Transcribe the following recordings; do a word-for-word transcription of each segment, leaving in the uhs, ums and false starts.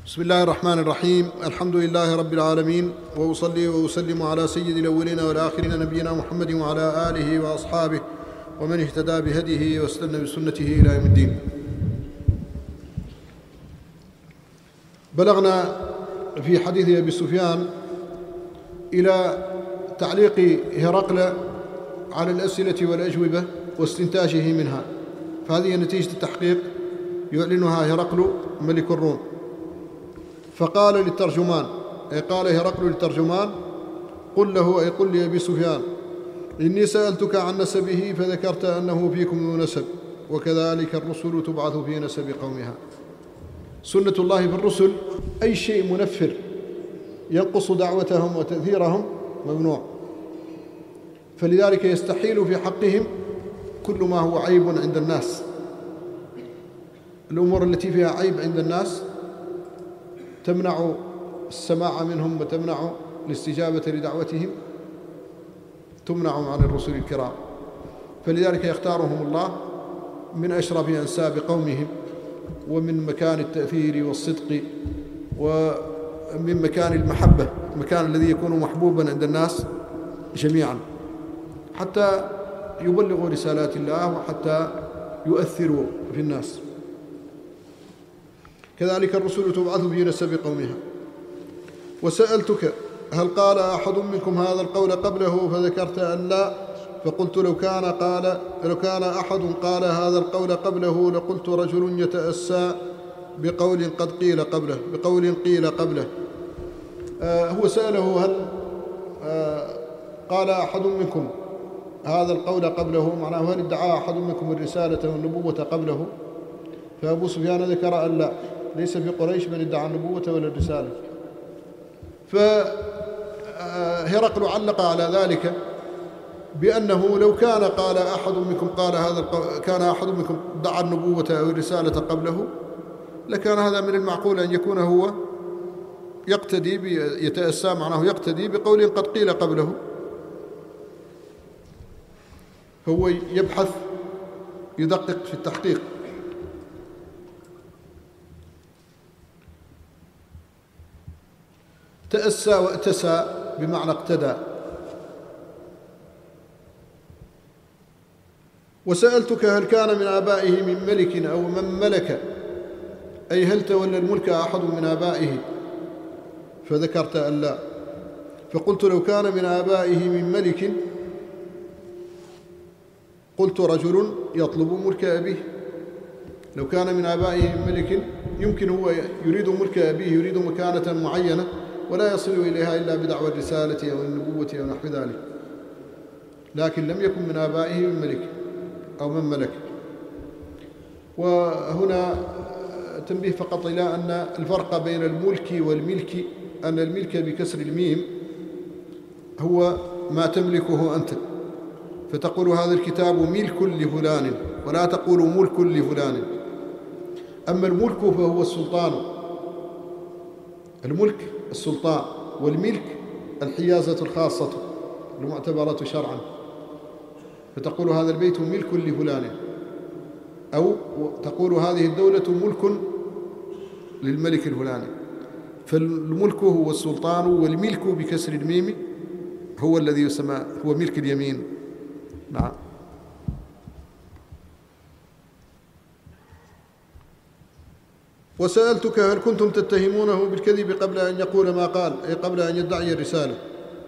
بسم الله الرحمن الرحيم. الحمد لله رب العالمين، وأصلي وأسلم على سيد الأولين والآخرين نبينا محمد وعلى آله وأصحابه ومن اهتدى بهديه واستنى بسنته إلى يوم الدين. بلغنا في حديث أبي سفيان إلى تعليق هرقل على الأسئلة والأجوبة واستنتاجه منها، فهذه نتيجة التحقيق يعلنها هرقل ملك الروم. فقال للترجمان، أي قال هرقل للترجمان: قل له، أي قل لأبي سفيان: إني سألتك عن نسبه فذكرت أنه فيكم ذو نسب، وكذلك الرسل تبعث في نسب قومها. سنة الله في الرسل أي شيء منفر ينقص دعوتهم وتأثيرهم ممنوع، فلذلك يستحيل في حقهم كل ما هو عيب عند الناس. الأمور التي فيها عيب عند الناس تمنع السماع منهم وتمنع الاستجابة لدعوتهم، تمنع عن الرسل الكرام، فلذلك يختارهم الله من أشرف أنساب قومهم، ومن مكان التأثير والصدق، ومن مكان المحبة، المكان الذي يكون محبوبا عند الناس جميعا، حتى يبلغوا رسالات الله وحتى يؤثروا في الناس. كذلك الرسل تبعث في نسب قومها. وسألتك: هل قال أحد منكم هذا القول قبله؟ فذكرت أن لا، فقلت: لو كان قال لو كان أحد قال هذا القول قبله لقلت رجل يتأسى بقول قد قيل قبله بقول قيل قبله. آه هو سأله: هل آه قال أحد منكم هذا القول قبله، معناه هل ادعى أحد منكم الرسالة والنبوة قبله؟ فأبو سفيان ذكر أن لا، ليس في قريش من ادعى النبوة ولا الرسالة. فهرقل علق على ذلك بأنه لو كان قال أحد منكم قال هذا كان أحد منكم ادعى النبوة أو الرسالة قبله، لكان هذا من المعقول أن يكون هو يقتدي يتأسى، معناه يقتدي بقول قد قيل قبله. هو يبحث يدقق في التحقيق. تأسى واتسى بمعنى اقتدى. وسألتك: هل كان من آبائه من ملك أو من ملك، أي هل تولى الملك أحد من آبائه؟ فذكرت أن لا. فقلت: لو كان من آبائه من ملك قلت رجل يطلب ملك أبيه. لو كان من آبائه من ملك يمكن هو يريد ملك أبيه، يريد مكانة معينة ولا يصل إليها إلا بدعوى الرسالة أو النبوة أو نحو ذلك، لكن لم يكن من آبائه من ملك أو من ملك. وهنا تنبيه فقط إلى أن الفرق بين الملك والملك أن الملك بكسر الميم هو ما تملكه أنت، فتقول هذا الكتاب ملك لفلان، ولا تقول ملك لفلان. أما الملك فهو السلطان، الملك السلطان، والملك الحيازة الخاصة المعتبرة شرعا، فتقول هذا البيت ملك لفلان، أو تقول هذه الدولة ملك للملك الفلاني. فالملك هو السلطان، والملك بكسر الميم هو الذي يسمى هو ملك اليمين. نعم. وسألتك: هل كنتم تتهمونه بالكذب قبل أن يقول ما قال، أي قبل أن يدعي الرسالة؟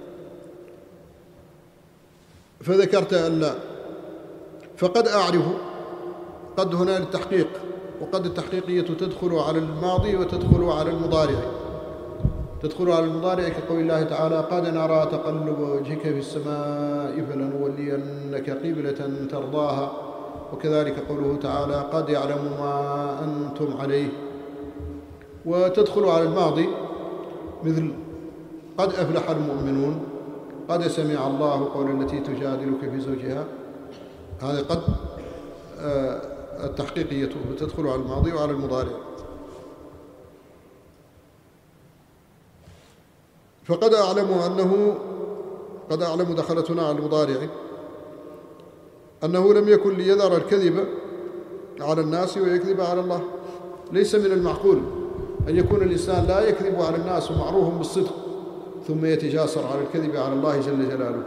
فذكرت أن لا. فقد أعرف، قد هنا للتحقيق، وقد التحقيقية تدخل على الماضي وتدخل على المضارع. تدخل على المضارع كقول الله تعالى: قد نرى تقلب وجهك في السماء فلنولينك قبلة ترضاها. وكذلك قوله تعالى: قد يعلم ما أنتم عليه. وتدخل على الماضي مثل قد أفلح المؤمنون، قد سمع الله قول التي تجادلك في زوجها. هذه قد التحقيقية تدخل على الماضي وعلى المضارع. فقد أعلم أنه قد أعلم دخلتنا على المضارع أنه لم يكن ليذر الكذب على الناس ويكذب على الله. ليس من المعقول أن يكون الإنسان لا يكذب على الناس ومعروف بالصدق ثم يتجاسر على الكذب على الله جل جلاله.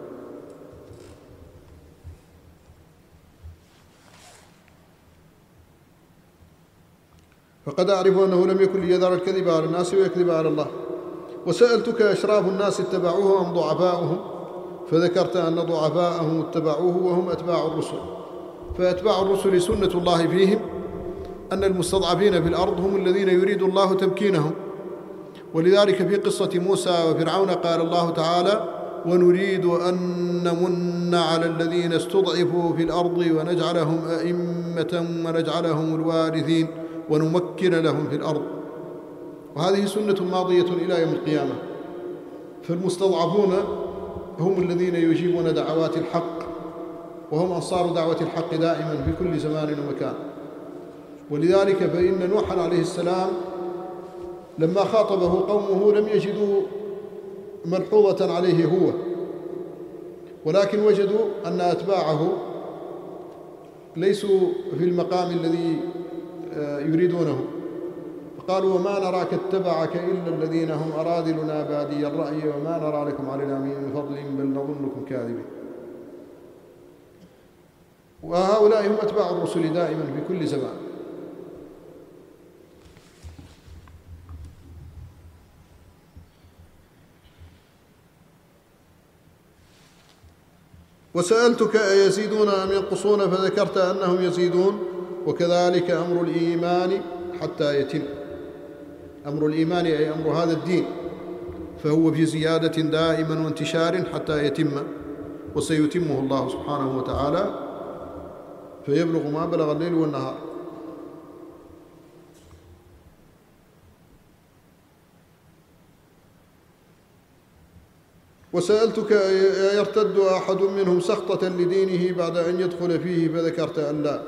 فقد أعرف أنه لم يكن ليذر الكذب على الناس ويكذب على الله. وسألتك أشراف الناس اتبعوه أم ضعفاؤهم؟ فذكرت أن ضعفاءهم اتبعوه وهم أتباع الرسل. فأتباع الرسل سنة الله فيهم أن المستضعفين في الأرض هم الذين يريد الله تمكينهم. ولذلك في قصة موسى وفرعون قال الله تعالى: ونريد أن نمن على الذين استضعفوا في الأرض ونجعلهم أئمة ونجعلهم الوارثين ونمكن لهم في الأرض. وهذه سنة ماضية إلى يوم القيامة. فالمستضعفون هم الذين يجيبون دعوات الحق، وهم أنصار دعوة الحق دائما في كل زمان ومكان. ولذلك فإن نوحا عليه السلام لما خاطبه قومه لم يجدوا ملحوظة عليه هو، ولكن وجدوا أن أتباعه ليسوا في المقام الذي يريدونه، فقالوا: وما نراك اتبعك إلا الذين هم أراذلنا بادي الرأي وما نرى لكم علينا من فضل بل نظنكم كاذبين. وهؤلاء هم أتباع الرسل دائما في كل زمان. وسألتك أيزيدون أم ينقصون؟ فذكرت أنهم يزيدون. وكذلك أمر الإيمان حتى يتم. أمر الإيمان أي أمر هذا الدين فهو في زيادة دائما وانتشار حتى يتم، وسيتمه الله سبحانه وتعالى فيبلغ ما بلغ الليل والنهار. وسألتك يرتد أحد منهم سخطة لدينه بعد أن يدخل فيه؟ فذكرت أن لا.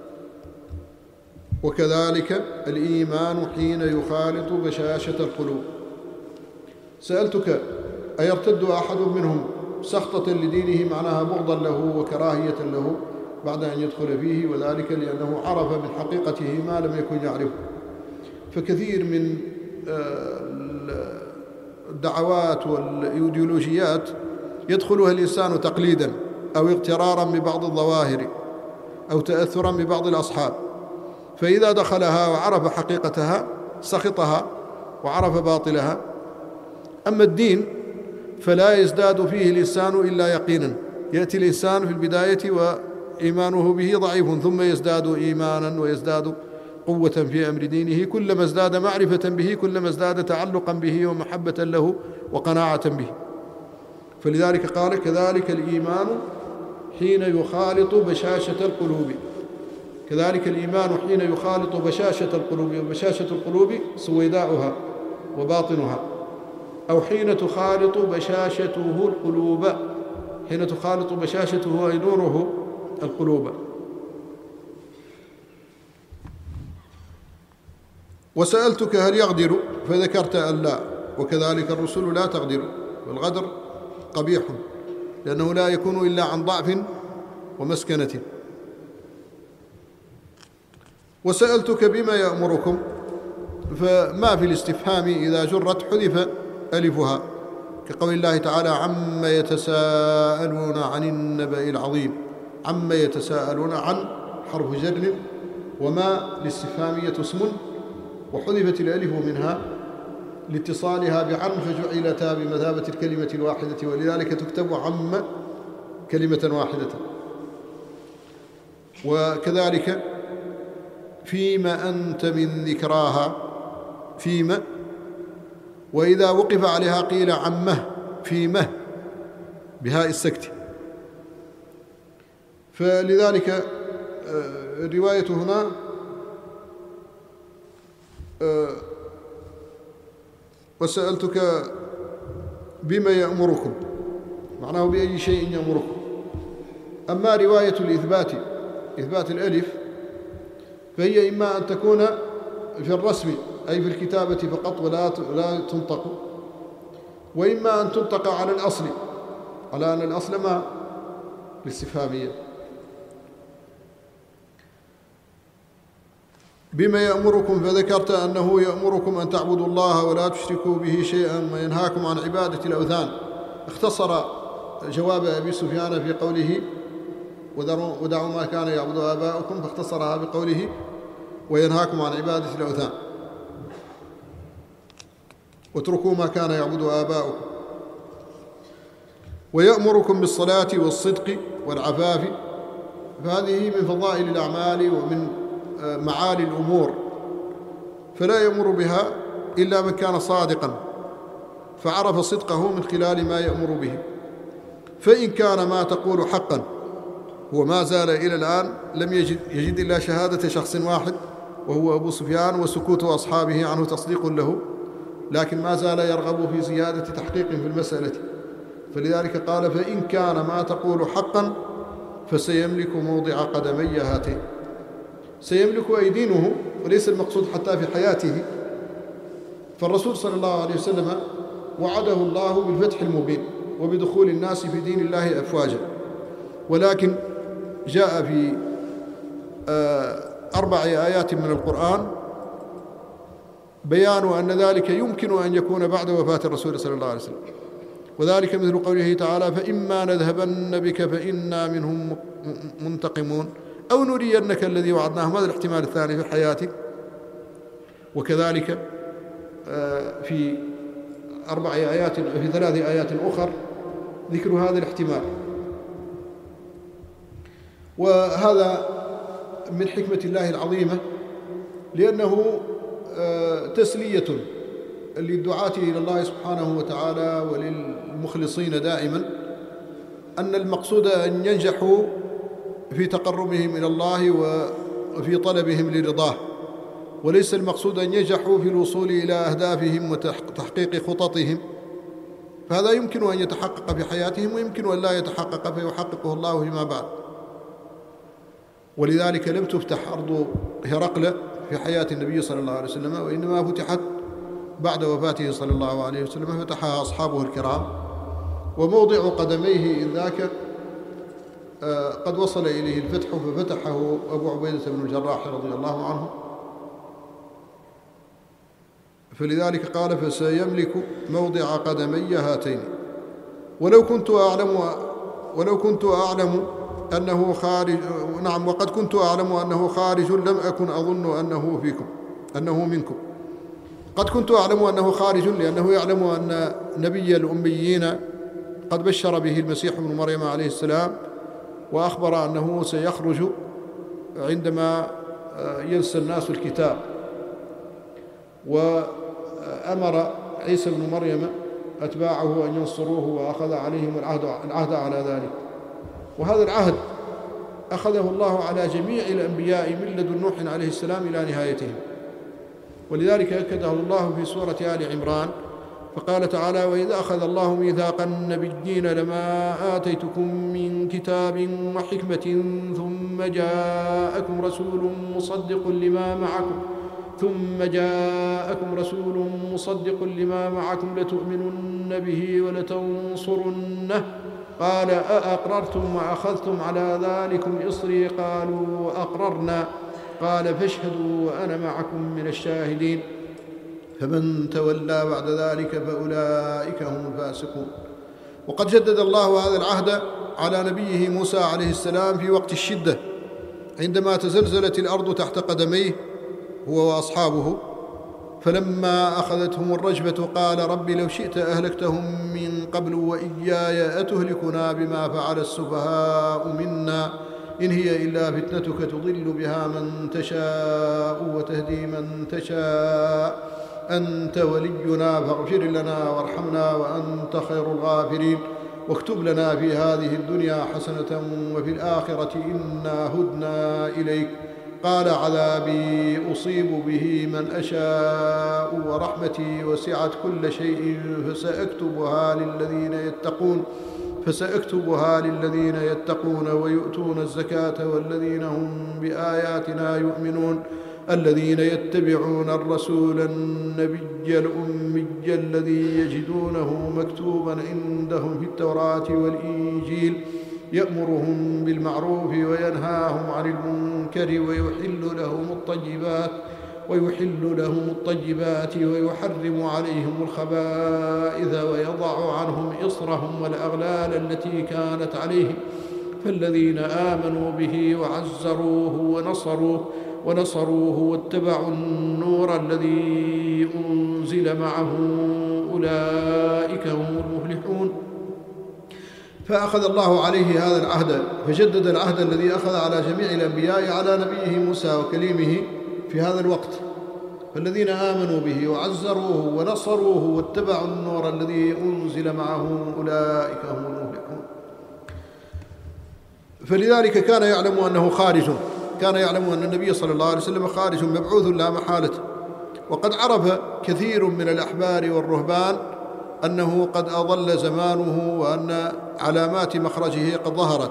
وكذلك الإيمان حين يخالط بشاشة القلوب. سألتك أيرتد أحد منهم سخطة لدينه معناها بغضا له وكراهية له بعد أن يدخل فيه؟ وذلك لأنه عرف من حقيقته ما لم يكن يعرفه. فكثير من الدعوات والإيديولوجيات يدخلها الإنسان تقليدا أو اغترارا ببعض الظواهر أو تأثرا ببعض الأصحاب، فإذا دخلها وعرف حقيقتها سخطها وعرف باطلها. أما الدين فلا يزداد فيه الإنسان إلا يقينا. يأتي الإنسان في البداية وإيمانه به ضعيف ثم يزداد إيمانا ويزداد قوة في أمر دينه، كلما ازداد معرفة به كلما ازداد تعلقا به ومحبة له وقناعة به. فلذلك قال: كذلك الإيمان حين يخالط بشاشة القلوب. كذلك الإيمان حين يخالط بشاشة القلوب، وبشاشة القلوب سويداؤها وباطنها، أو حين تخالط بشاشته القلوب، حين تخالط بشاشته أي نوره القلوب. وسألتك هل يغدر؟ فذكرت أن لا. وكذلك الرسل لا تغدر، والغدر قبيح لأنه لا يكون إلا عن ضعف ومسكنة. وسألتك بما يأمركم؟ فما في الاستفهام إذا جرت حذف ألفها، كقول الله تعالى: عما يتساءلون عن النبأ العظيم. عما يتساءلون، عن حرف جر، وما الاستفهامية اسم وحذفت الألف منها لاتصالها بعن فجعلتا بمثابة الكلمة الواحدة، ولذلك تكتب عم كلمة واحدة. وكذلك فيما أنت من ذكراها، فيما، وإذا وقف عليها قيل عمه فيمه بهاء السكت. فلذلك الرواية هنا وسألتك بما يأمركم، معناه بأي شيء يأمركم. أما رواية الإثبات، إثبات الألف، فهي إما أن تكون في الرسم أي في الكتابة فقط ولا لا تنطق، وإما أن تنطق على الأصل، على أن الأصل ما الاستفهامية. بما يأمركم، فذكرت أنه يأمركم أن تعبدوا الله ولا تشركوا به شيئا وينهاكم عن عبادة الأوثان. اختصر جواب أبي سفيان في قوله ودعوا ما كان يعبد آباؤكم، فاختصرها بقوله وينهاكم عن عبادة الأوثان، واتركوا ما كان يعبد آباؤكم. ويأمركم بالصلاة والصدق والعفاف، فهذه من فضائل الأعمال ومن معالي الأمور، فلا يأمر بها إلا من كان صادقا فعرف صدقه من خلال ما يأمر به. فإن كان ما تقول حقا، وما زال إلى الآن لم يجد, يجد إلا شهادة شخص واحد وهو أبو سفيان، وسكوت أصحابه عنه تصديق له، لكن ما زال يرغب في زيادة تحقيق في المسألة، فلذلك قال فإن كان ما تقول حقا فسيملك موضع قدمي هاتين. سيملك أي دينه، وليس المقصود حتى في حياته، فالرسول صلى الله عليه وسلم وعده الله بالفتح المبين وبدخول الناس في دين الله أفواجا، ولكن جاء في أربع آيات من القرآن بيان أن ذلك يمكن أن يكون بعد وفاة الرسول صلى الله عليه وسلم، وذلك مثل قوله تعالى فإما نذهبن بك فإنا منهم منتقمون أو نرينك الذي وعدناهم، هذا الاحتمال الثاني في حياتك. وكذلك في أربع آيات في ثلاث آيات أخر ذكر هذا الاحتمال. وهذا من حكمة الله العظيمة، لأنه تسلية للدعاة إلى الله سبحانه وتعالى وللمخلصين دائما، أن المقصود أن ينجحوا في تقربهم إلى الله وفي طلبهم لرضاه، وليس المقصود أن ينجحوا في الوصول إلى أهدافهم وتحقيق خططهم، فهذا يمكن أن يتحقق في حياتهم ويمكن أن لا يتحقق فيحققه الله فيما بعد. ولذلك لم تفتح أرض هرقل في حياة النبي صلى الله عليه وسلم، وإنما فتحت بعد وفاته صلى الله عليه وسلم، فتحها أصحابه الكرام، وموضع قدميه إذ ذاك قد وصل إليه الفتح، ففتحه أبو عبيدة بن الجراح رضي الله عنه، فلذلك قال فسيملك موضع قدمي هاتين. ولو كنت أعلم ولو كنت أعلم أنه خارج نعم وقد كنت أعلم أنه خارج لم أكن أظن أنه فيكم أنه منكم. قد كنت أعلم أنه خارج لأنه يعلم أن نبي الأميين قد بشر به المسيح ابن مريم عليه السلام، وأخبر أنه سيخرج عندما ينسى الناس الكتاب، وأمر عيسى بن مريم أتباعه أن ينصروه وأخذ عليهم العهد, العهد على ذلك. وهذا العهد أخذه الله على جميع الأنبياء من لدن نوح عليه السلام إلى نهايتهم، ولذلك أكده الله في سورة آل عمران فقال تعالى وإذا أخذ الله ميثاق النبيين لما آتيتكم من كتاب وحكمة ثم جاءكم رسول مصدق لما معكم ثم جاءكم رسول مصدق لما معكم لتؤمنن به ولتنصرنه قال أأقررتم وأخذتم على ذلكم إصري قالوا أقررنا قال فاشهدوا وأنا معكم من الشاهدين فمن تولى بعد ذلك فأولئك هم الفاسقون. وقد جدد الله هذا العهد على نبيه موسى عليه السلام في وقت الشدة عندما تزلزلت الأرض تحت قدميه هو وأصحابه، فلما أخذتهم الرجفة قال رب لو شئت أهلكتهم من قبل وإياي أتهلكنا بما فعل السفهاء منا إن هي إلا فتنتك تضل بها من تشاء وتهدي من تشاء أنت ولينا فاغفر لنا وارحمنا وأنت خير الغافرين واكتب لنا في هذه الدنيا حسنة وفي الآخرة إنا هدنا إليك قال عذابي أصيب به من أشاء ورحمتي وسعت كل شيء فسأكتبها للذين يتقون فسأكتبها للذين يتقون ويؤتون الزكاة والذين هم بآياتنا يؤمنون الذين يتبعون الرسول النبي الأمي الذي يجدونه مكتوبا عندهم في التوراة والإنجيل يأمرهم بالمعروف وينهاهم عن المنكر ويحل لهم الطيبات ويحل لهم الطيبات ويحرم عليهم الخبائث ويضع عنهم إصرهم والأغلال التي كانت عليهم فالذين آمنوا به وعزروه ونصروه ونصروه واتبعوا النور الذي أنزل معه أولئك هم المفلحون. فأخذ الله عليه هذا العهد، فجدد العهد الذي أخذ على جميع الأنبياء على نبيه موسى وكليمه في هذا الوقت. فالذين آمنوا به وعزروه ونصروه واتبعوا النور الذي أنزل معه أولئك هم المفلحون. فلذلك كان يعلم أنه خارج، كان يعلم أن النبي صلى الله عليه وسلم خارج مبعوث لا محالة. وقد عرف كثير من الأحبار والرهبان أنه قد أضل زمانه وأن علامات مخرجه قد ظهرت.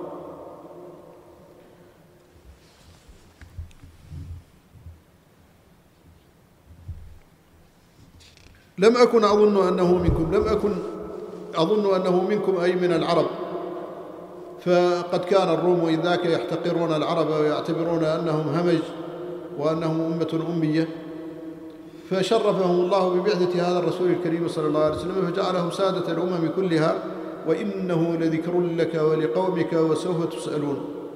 لم أكن أظن أنه منكم لم أكن أظن أنه منكم أي من العرب. فقد كان الروم إذ ذاك يحتقرون العرب ويعتبرون أنهم همج وأنهم أمة أمية، فشرفهم الله ببعثة هذا الرسول الكريم صلى الله عليه وسلم فجعلهم سادة الأمم كلها، وإنه لذكر لك ولقومك وسوف تسألون.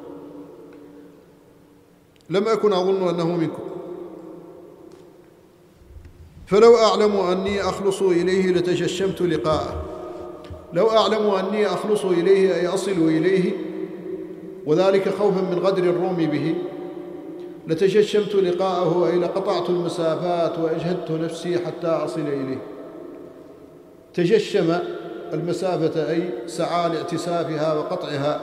لم أكن أظن أنه منكم، فلو أعلم أني أخلص إليه لتجشمت لقاءه. لو أعلم أني أخلص إليه أي أصل إليه، وذلك خوفا من غدر الروم به، لتجشمت لقاءه أي لقطعت المسافات وأجهدت نفسي حتى أصل إليه. تجشم المسافة أي سعى لاعتسافها وقطعها،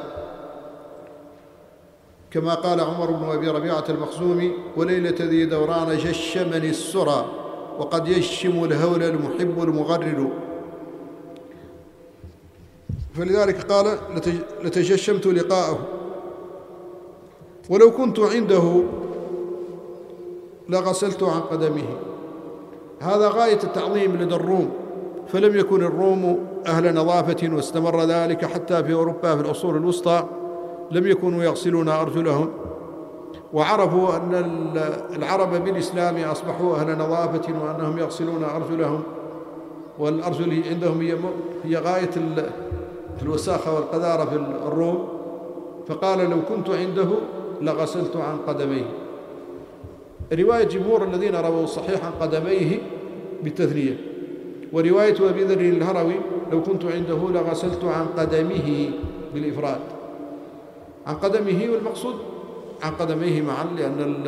كما قال عمر بن أبي ربيعة المخزومي: وليلة ذي دوران جشمني السرى وقد يجشم الهول المحب المغرر. فلذلك قال لتجشمت لقاءه. ولو كنت عنده لغسلت عن قدمه. هذا غاية التعظيم لدى الروم، فلم يكن الروم أهل نظافة، واستمر ذلك حتى في أوروبا في العصور الوسطى لم يكونوا يغسلون أرجلهم، وعرفوا أن العرب بالإسلام أصبحوا أهل نظافة وأنهم يغسلون أرجلهم، والأرجل عندهم هي غاية الوساخة والقذارة في الروم. فقال لو كنت عنده لغسلت عن قدميه. رواية جمهور الذين رووا الصحيح عن قدميه بالتثنية، ورواية أبي ذر الهروي لو كنت عنده لغسلت عن قدمه بالإفراد. عن قدمه، والمقصود عن قدميه معا، لأن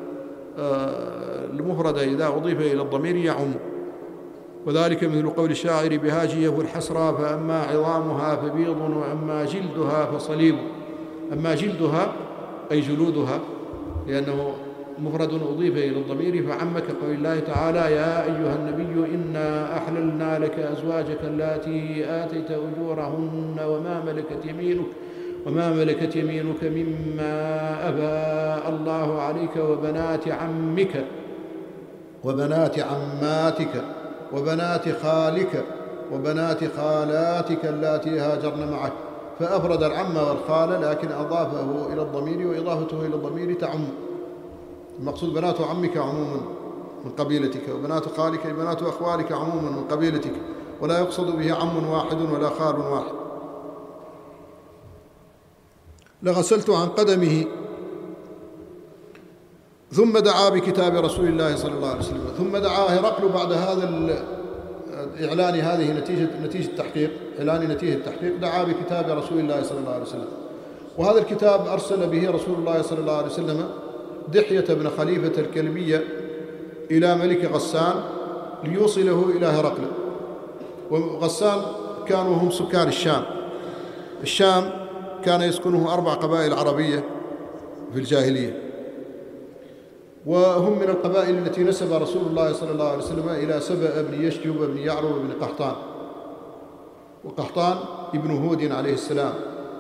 المفرد إذا أضيف إلى الضمير يعم، وذلك مثل قول الشاعر: بهاجيه الحسرى فأما عظامها فبيض وأما جلدها فصليب. أما جلدها أي جلودها، لأنه مفرد أضيف إلى الضمير فعم، كقول الله تعالى: يا أيها النبي إنا أحللنا لك أزواجك اللاتي آتيت أجورهن وما ملكت يمينك وما ملكت يمينك مما أفاء الله عليك وبنات عمك وبنات عماتك وبنات خالك وبنات خالاتك اللاتي هاجرن معك. فأفرد العم والخال لكن أضافه إلى الضمير، وإضافته إلى الضمير تعم. المقصود بنات عمك عموما من قبيلتك، وبنات خالك أي بنات أخوالك عموما من قبيلتك، ولا يقصد به عم واحد ولا خال واحد. لغسلت عن قدمه. ثم دعا بكتاب رسول الله صلى الله عليه وسلم. ثم دعا هرقل بعد هذا إعلان هذه نتيجة نتيجة التحقيق، إعلان نتيجة التحقيق، دعا بكتاب رسول الله صلى الله عليه وسلم. وهذا الكتاب أرسل به رسول الله صلى الله عليه وسلم دحية بن خليفة الكلبية إلى ملك غسان ليوصله إلى هرقل. وغسان كانوا هم سكان الشام. الشام كان يسكنه أربع قبائل عربية في الجاهلية، وهم من القبائل التي نسب رسول الله صلى الله عليه وسلم إلى سبأ بن يشجب بن يعرب بن قحطان، وقحطان ابن هود عليه السلام.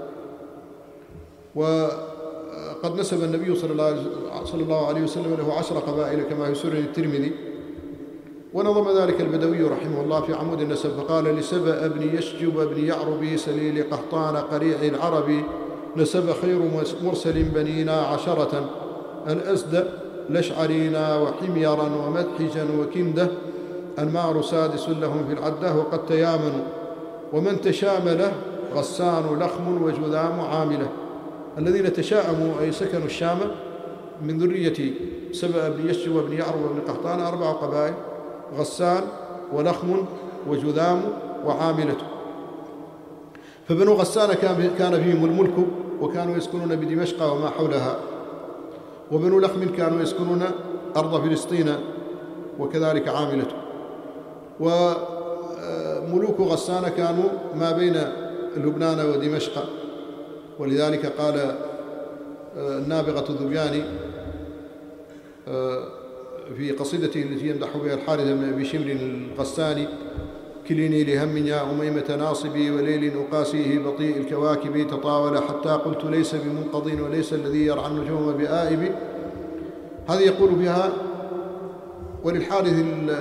وقد نسب النبي صلى الله عليه وسلم له عشر قبائل كما في سنن الترمذي، ونظم ذلك البدوي رحمه الله في عمود النسب فقال: لسبأ بن يشجب بن يعرب سليل قحطان قريع العرب نسب خير مرسل بنينا عشرة الأسد لشعرينا وحميرا ومدحجا وكنده المار سادس لهم في العدة وقد تيامنوا ومن تشامله غسان لخم وجذام عامله. الذين تشاءموا أي سكنوا الشام من ذرية سبأ بن يشجب وابن يعرب وابن قحطان أربع قبائل: غسان ولخم وجذام وعاملته. فبنو غسان كان فيهم الملك وكانوا يسكنون بدمشق وما حولها، وبنو لخم كانوا يسكنون أرض فلسطين وكذلك عاملته، وملوك غسان كانوا ما بين لبنان ودمشق. ولذلك قال النابغة الذبياني في قصيدته التي يمدح بها الحارث بن أبي شمر الغساني: كلني لهم يا أميمة ناصبي وليل أقاسيه بطيء الكواكب تطاول حتى قلت ليس بمنقض وليس الذي يرعى النجوم بآئب. هذه يقول بها وللحارث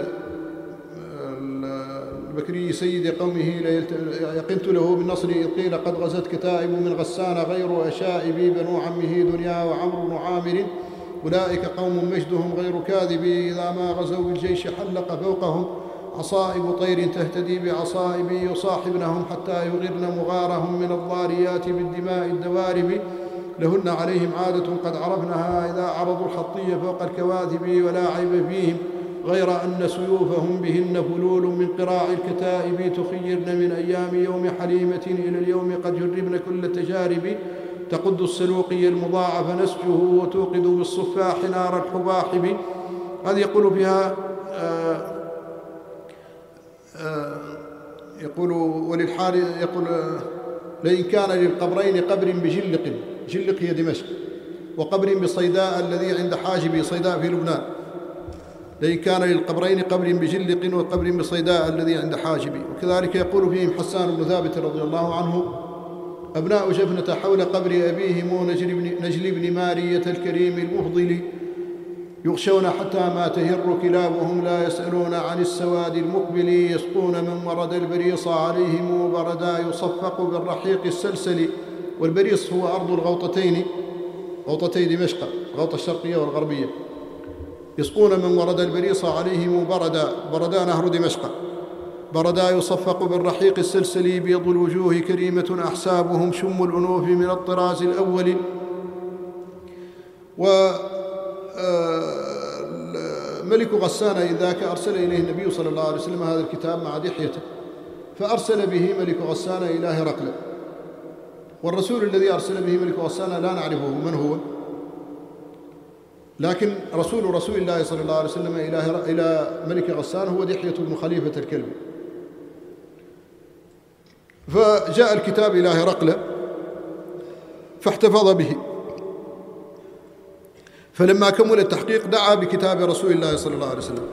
البكري سيد قومه يقنت له بالنصر إذ قيل قد غزت كتائب من غسان غير أشائب بنو عمه دنيا وعمرو بن عامر أولئك قوم مجدهم غير كاذب إذا ما غزوا بالجيش حلق فوقهم عصائب طير تهتدي بعصائب يصاحبنهم حتى يغرن مغارهم من الضاريات بالدماء الدوارب لهن عليهم عادة قد عرفناها إذا عرضوا الخطية فوق الكواذب ولا عيب فيهم غير أن سيوفهم بهن فلول من قراع الكتائب تخيرن من أيام يوم حليمة إلى اليوم قد جربن كل التجارب تقد السلوقي المضاعف نسجه وتوقد بالصفاح نار الحباحب. هذه يقول فيها آآ آآ يقول وللحارث يقول لئن كان للقبرين قبر بجلق، جلق هي دمشق، وقبر بصيداء الذي عند حاجب صيداء في لبنان، لئن كان للقبرين قبر بجلق وقبر بصيداء الذي عند حاجب. وكذلك يقول فيهم حسان بن ثابت رضي الله عنه: أبناء جفنة حول قبر أبيهم نجل بن مارية الكريم المفضل يغشون حتى ما تهر كلابهم لا يسألون عن السواد المقبل يسقون من ورد البريص عليهم بردا يصفق بالرحيق السلسل. والبريص هو أرض الغوطتين، غوطتي دمشق، الغوطة الشرقية والغربية. يسقون من ورد البريص عليهم بردا، بردا نهر دمشق، بردا يصفق بالرحيق السلسل بيض الوجوه كريمة أحسابهم شم الأنوف من الطراز الأول. وملك غسان إذاك أرسل إليه النبي صلى الله عليه وسلم هذا الكتاب مع دحيته، فأرسل به ملك غسان إلى هرقل. والرسول الذي أرسل به ملك غسان لا نعرفه من هو، لكن رسول رسول الله صلى الله عليه وسلم إلى ملك غسان هو دحية بن خليفة الكلبي. فجاء الكتاب إلى هرقل فاحتفظ به، فلما كمل التحقيق دعا بكتاب رسول الله صلى الله عليه وسلم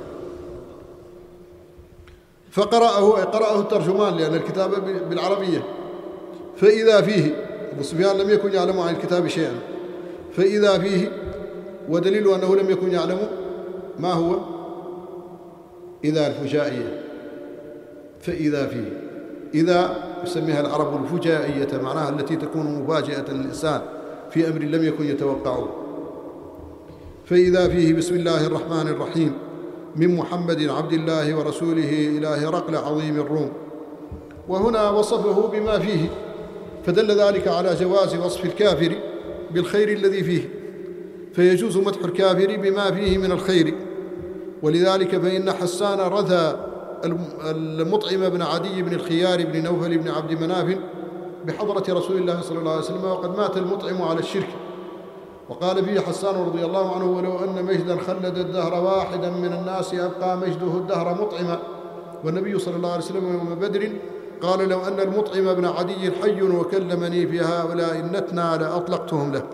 فقرأه، قرأه الترجمان لأن الكتاب بالعربية، فإذا فيه أبو سفيان لم يكن يعلم عن الكتاب شيئا، فإذا فيه، ودليل أنه لم يكن يعلم ما هو إذا الفجائية، فإذا فيه، إذا يسميها العرب الفجائية معناها التي تكون مفاجئة للإنسان في أمر لم يكن يتوقعه. فإذا فيه بسم الله الرحمن الرحيم من محمد عبد الله ورسوله إلى هرقل عظيم الروم. وهنا وصفه بما فيه، فدل ذلك على جواز وصف الكافر بالخير الذي فيه، فيجوز مدح الكافر بما فيه من الخير. ولذلك فإن حسان رثى المطعم بن عدي بن الخيار بن نوفل بن عبد مناف بحضرة رسول الله صلى الله عليه وسلم، وقد مات المطعم على الشرك. وقال فيه حسان رضي الله عنه: ولو أن مجدا خلد الدهر واحدا من الناس أبقى مجده الدهر مطعما. والنبي صلى الله عليه وسلم يوم بدر قال: لو أن المطعم بن عدي حي وكلمني في هؤلاء النتنى لأطلقتهم له.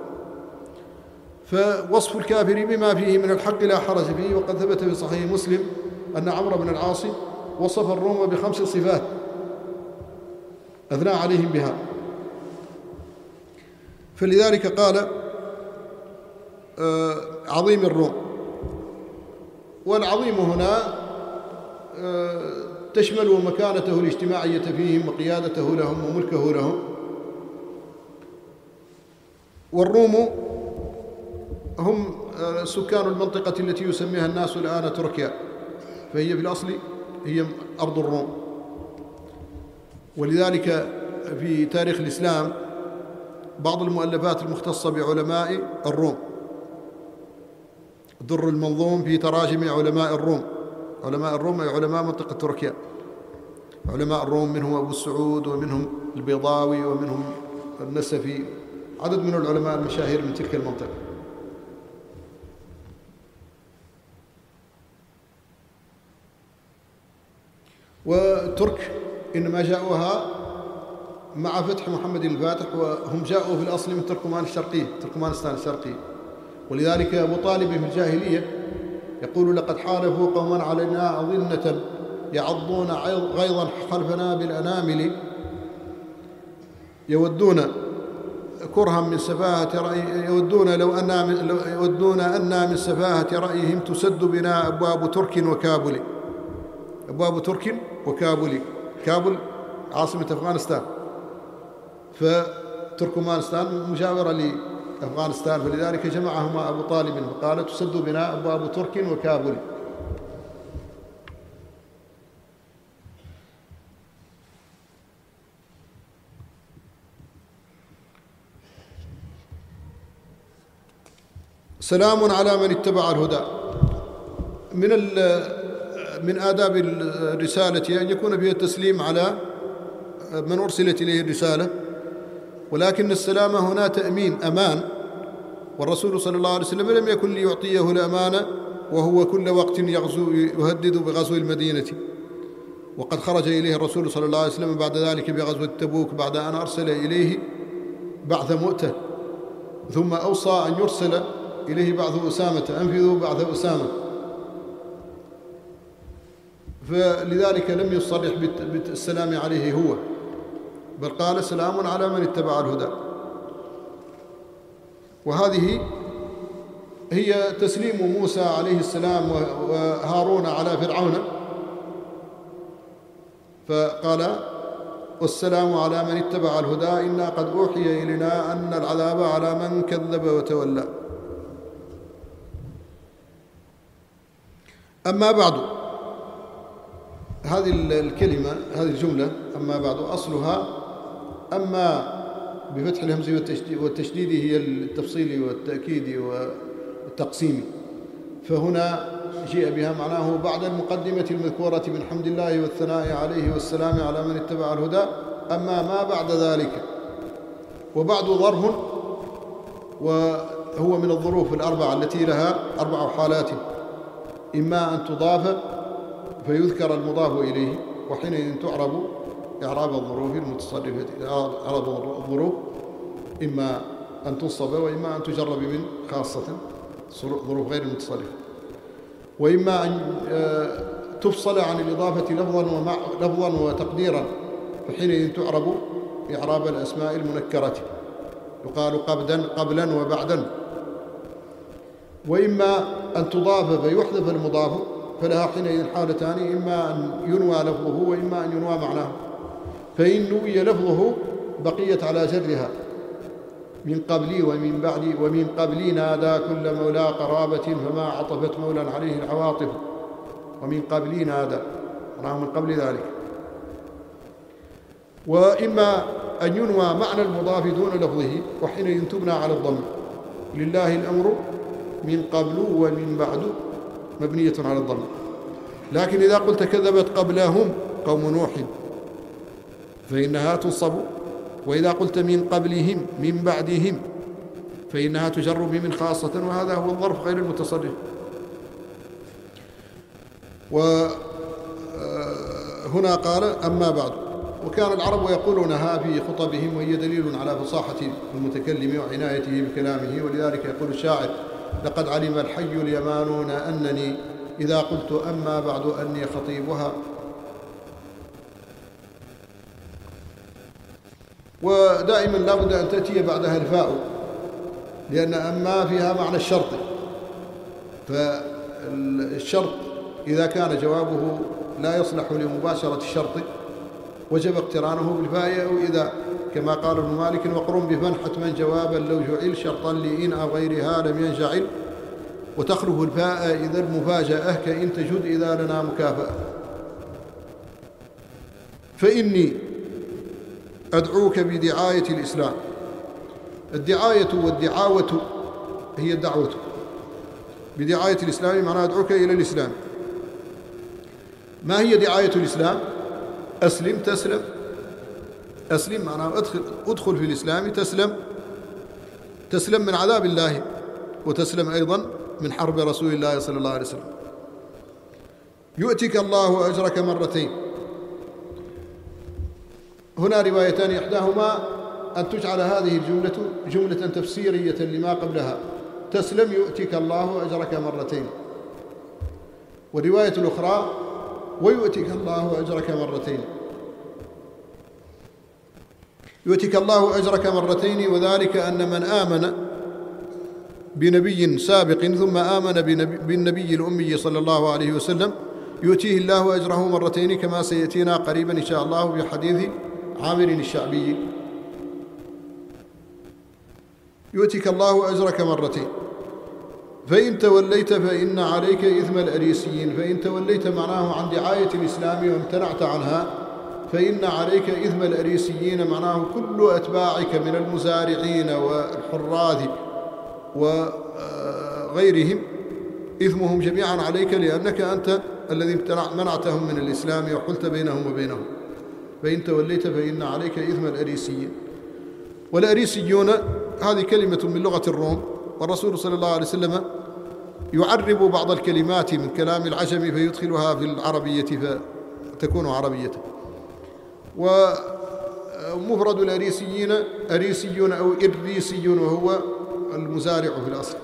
فوصف الكافر بما فيه من الحق لا حرج فيه. وقد ثبت في صحيح مسلم أن عمرو بن العاص وصف الروم بخمس صفات أثنى عليهم بها، فلذلك قال عظيم الروم. والعظيم هنا تشمل مكانته الاجتماعية فيهم وقيادته لهم وملكه لهم. والروم هم سكان المنطقة التي يسميها الناس الآن تركيا، فهي في الأصل هي أرض الروم. ولذلك في تاريخ الإسلام بعض المؤلفات المختصة بعلماء الروم، در المنظوم في تراجم علماء الروم. علماء الروم أي علماء منطقة تركيا. علماء الروم منهم أبو السعود ومنهم البيضاوي ومنهم النسفي، عدد من العلماء المشاهير من تلك المنطقة. وترك إنما جاءوها مع فتح محمد الفاتح، وهم جاءوا في الأصل من تركمان الشرقية، تركمانستان الشرقية. ولذلك أبو طالب في الجاهلية يقول: لقد حالفوا قوما علينا أظنة يعضون غيظا خلفنا بالأنامل، يودون كرها من سفاهة رأي يودون لو أنا من لو يودون أنا من سفاهة رأيهم تسد بنا أبواب ترك وكابل. أبواب ترك وكابل، كابل عاصمة أفغانستان، فتركمانستان مجاورة لأفغانستان، فلذلك جمعهما أبو طالب فقال: تسد بنا أبواب ترك وكابل. سلام على من اتبع الهدى. من من آداب الرسالة أن يكون فيها التسليم على من أرسلت إليه الرسالة، ولكن السلام هنا تأمين أمان، والرسول صلى الله عليه وسلم لم يكن ليعطيه الأمانة وهو كل وقت يغزو يهدد بغزو المدينة، وقد خرج إليه الرسول صلى الله عليه وسلم بعد ذلك بغزوة تبوك بعد أن أرسل إليه بعث مؤتة، ثم أوصى أن يرسل إليه بعث أسامة، أنفذوا بعث أسامة، فلذلك لم يصرح بالسلام عليه هو، بل قال: سلام على من اتبع الهدى. وهذه هي تسليم موسى عليه السلام وهارون على فرعون، فقال: والسلام على من اتبع الهدى إنا قد أوحي إلينا أن العذاب على من كذب وتولى. أما بعد، هذه الكلمة هذه الجملة أما بعد أصلها أما بفتح الهمز والتشديد هي التفصيل والتأكيد والتقسيم، فهنا جيء بها معناه بعد المقدمة المذكورة من حمد الله والثناء عليه والسلام على من اتبع الهدى، أما ما بعد ذلك. وبعد ظرف، وهو من الظروف الأربعة التي لها أربع حالات: إما أن تضاف فيذكر المضاف إليه، وحينئذ تعرب إعراب الظروف المتصرفة، إعراب الظروف إما أن تنصب وإما أن تجرب من خاصة ظروف غير المتصرفة، وإما أن تفصل عن الإضافة لفظا ومع لفظا وتقديرا، فحينئذ تعرب إعراب الأسماء المنكرة، يقال قبلا قبلا وبعدا. وإما أن تضاف فيحذف المضاف، فلها حينئذ حالتان: إما أن ينوى لفظه وإما أن ينوى معناه. فإن نوي لفظه بقيت على جرها: من قبلي ومن بعدي ومن قبلي نادى كل مولى قرابة فما عطفت مولا عليه العواطف، ومن قبلي نادى معناه من قبل ذلك. وإما أن ينوى معنى المضاف دون لفظه، وحينئذ تبنى على الضم: لله الأمر من قبل ومن بعد مبنية على الضم. لكن إذا قلت كذبت قبلهم قوم نوح فإنها تنصب، وإذا قلت من قبلهم من بعدهم فإنها تجر بمن خاصة، وهذا هو الظرف غير المتصرف. وهنا قال: أما بعد. وكان العرب يقولونها في خطبهم، وهي دليل على فصاحة المتكلم وعنايته بكلامه. ولذلك يقول الشاعر: لقد علم الحي اليمانون أنني إذا قلت أما بعد أني خطيبها. ودائما لا بد أن تأتي بعدها الفاء، لأن أما فيها معنى الشرط، فالشرط إذا كان جوابه لا يصلح لمباشرة الشرط وجب اقترانه بالفاء أو إذا، كما قال ابن مالك: وقرن بفن حتما جوابا لو جعل شرطا لإن أو غيرها لم ينجعل، وتخلف الفاء إذا المفاجأة كإن تجد إذا لنا مكافأة. فإني أدعوك بدعاية الإسلام. الدعاية والدعاوة هي الدعوة. بدعاية الإسلام معناها أدعوك إلى الإسلام. ما هي دعاية الإسلام؟ أسلم تسلم. أسلم معناها أدخل, أدخل في الإسلام تسلم، تسلم من عذاب الله، وتسلم أيضا من حرب رسول الله صلى الله عليه وسلم. يؤتك الله أجرك مرتين. هنا روايتان، إحداهما أن تجعل هذه الجملة جملة تفسيرية لما قبلها: تسلم يؤتك الله أجرك مرتين. والرواية الأخرى: ويؤتك الله أجرك مرتين. يؤتك الله أجرك مرتين، وذلك أن من آمن بنبي سابق ثم آمن بالنبي الأمي صلى الله عليه وسلم يؤتيه الله أجره مرتين، كما سيأتينا قريبا إن شاء الله في حديث عامر الشعبي. يؤتك الله أجرك مرتين. فإن توليت فإن عليك إثم الأريسيين. فإن توليت معناه عن دعاية الإسلام وامتنعت عنها، فإن عليك إثم الأريسيين معناه كل أتباعك من المزارعين والحراث وغيرهم، إثمهم جميعا عليك، لأنك أنت الذي منعتهم من الإسلام وحلت بينهم وبينهم. فإن توليت فإن عليك إثم الأريسيين. والأريسيون هذه كلمة من لغة الروم، والرسول صلى الله عليه وسلم يعرب بعض الكلمات من كلام العجم فيدخلها في العربية فتكون عربية. ومفرد الأريسيين أريسيون أو إريسيون، وهو المزارع في الأصل.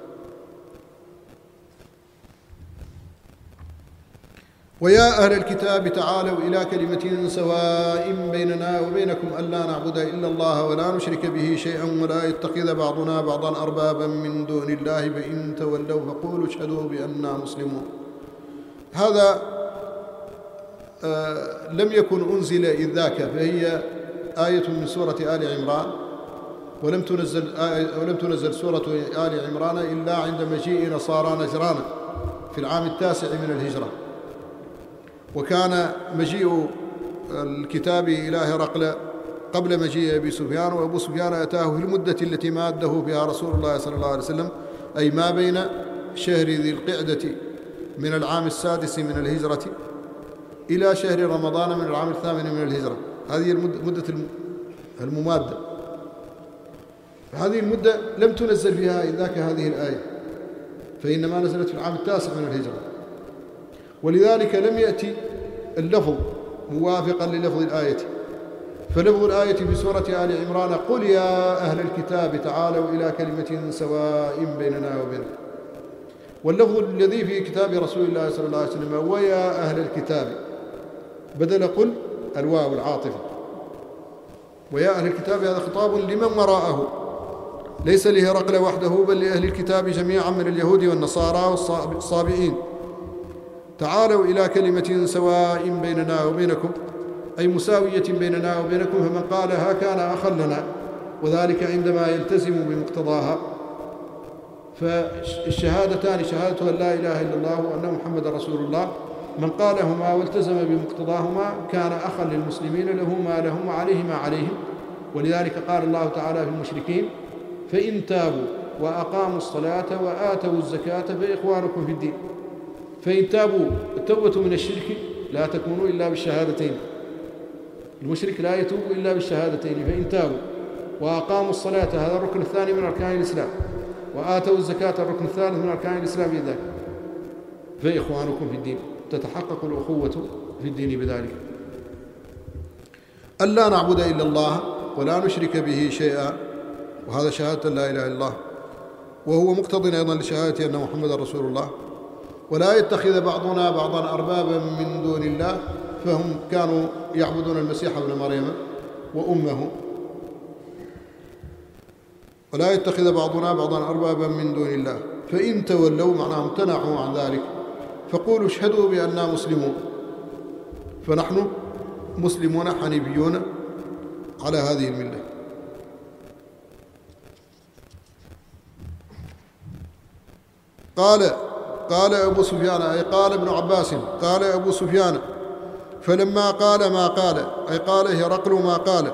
ويا أهل الكتاب تعالوا إلى كلمة سواء بيننا وبينكم ألا نعبد إلا الله ولا نشرك به شيئا ولا يتخذ بعضنا بعضا أربابا من دون الله فإن تولوا فقولوا اشهدوا بأننا مسلمون. هذا آه لم يكن أنزل إذ ذاك، فهي آية من سورة آل عمران، ولم تنزل, آية ولم تنزل سورة آل عمران إلا عند مجيء نصارى نجران في العام التاسع من الهجرة. وكان مجيء الكتاب إلى هرقل قبل مجيء أبي سفيان، وأبو سفيان أتاه في المدة التي ماده فيها رسول الله صلى الله عليه وسلم، أي ما بين شهر ذي القعدة من العام السادس من الهجرة إلى شهر رمضان من العام الثامن من الهجرة. هذه المدة الممادة. هذه المدة لم تنزل فيها ذاك هذه الآية، فإنما نزلت في العام التاسع من الهجرة، ولذلك لم يأتي اللفظ موافقا للفظ الآية. فلفظ الآية في سورة آل عمران: قل يا أهل الكتاب تعالوا إلى كلمة سواء بيننا وبينكم. واللفظ الذي في كتاب رسول الله صلى الله عليه وسلم: ويا أهل الكتاب، بدل قل الواو العاطفة. ويا أهل الكتاب هذا خطاب لمن وراءه، ليس لهرقل وحده بل لأهل الكتاب جميعا من اليهود والنصارى والصابئين. تعالوا إلى كلمة سواء بيننا وبينكم، أي مساوية بيننا وبينكم، فمن قالها كان أخا لنا، وذلك عندما يلتزم بمقتضاها. فالشهادتان شهادة أن لا إله إلا الله وأن محمد رسول الله، من قالهما والتزم بمقتضاهما كان أخا للمسلمين، له ما لهم وعليه ما عليهم. ولذلك قال الله تعالى في المشركين: فإن تابوا وأقاموا الصلاة وآتوا الزكاة فإخوانكم في الدين. فإن تابوا، التوبة من الشرك لا تكون إلا بالشهادتين، المشرك لا يتوب إلا بالشهادتين. فإن تابوا وأقاموا الصلاة، هذا الركن الثاني من أركان الإسلام، وآتوا الزكاة الركن الثالث من أركان الإسلام بذلك، فإخوانكم في الدين، تتحقق الأخوة في الدين بذلك. ألا نعبد إلا الله ولا نشرك به شيئا، وهذا شهادة لا إله إلا الله، وهو مقتضٍ أيضا لشهادة أن محمد رسول الله. ولا يتخذ بعضنا بعضا أربابا من دون الله، فهم كانوا يعبدون المسيح ابن مريم وأمه. ولا يتخذ بعضنا بعضا أربابا من دون الله، فإن تولوا معناهم امتنعوا عن ذلك، فقولوا اشهدوا بأننا مسلمون. فنحن مسلمون حنيفيون على هذه الملة. قال قال أبو سفيان أي قال ابن عباس قال أبو سفيان فلما قال ما قال أي قال هرقل ما قال،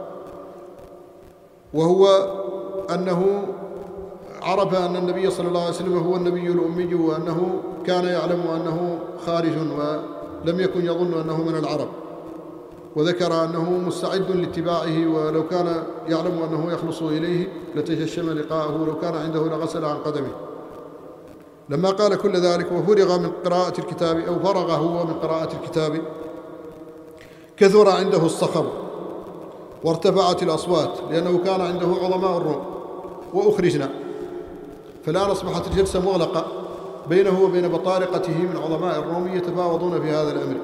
وهو أنه عرف أن النبي صلى الله عليه وسلم هو النبي الأمي، وأنه كان يعلم أنه خارج ولم يكن يظن أنه من العرب، وذكر أنه مستعد لاتباعه، ولو كان يعلم أنه يخلص إليه لتجشم لقاءه، لو كان عنده لغسل عن قدمه. لما قال كل ذلك وفرغ من قراءة الكتاب أو فرغ هو من قراءة الكتاب كثر عنده الصخب وارتفعت الأصوات، لأنه كان عنده عظماء الروم وأخرجنا، فالآن أصبحت الجلسة مغلقة بينه وبين بطارقته من عظماء الروم يتفاوضون في هذا الأمر.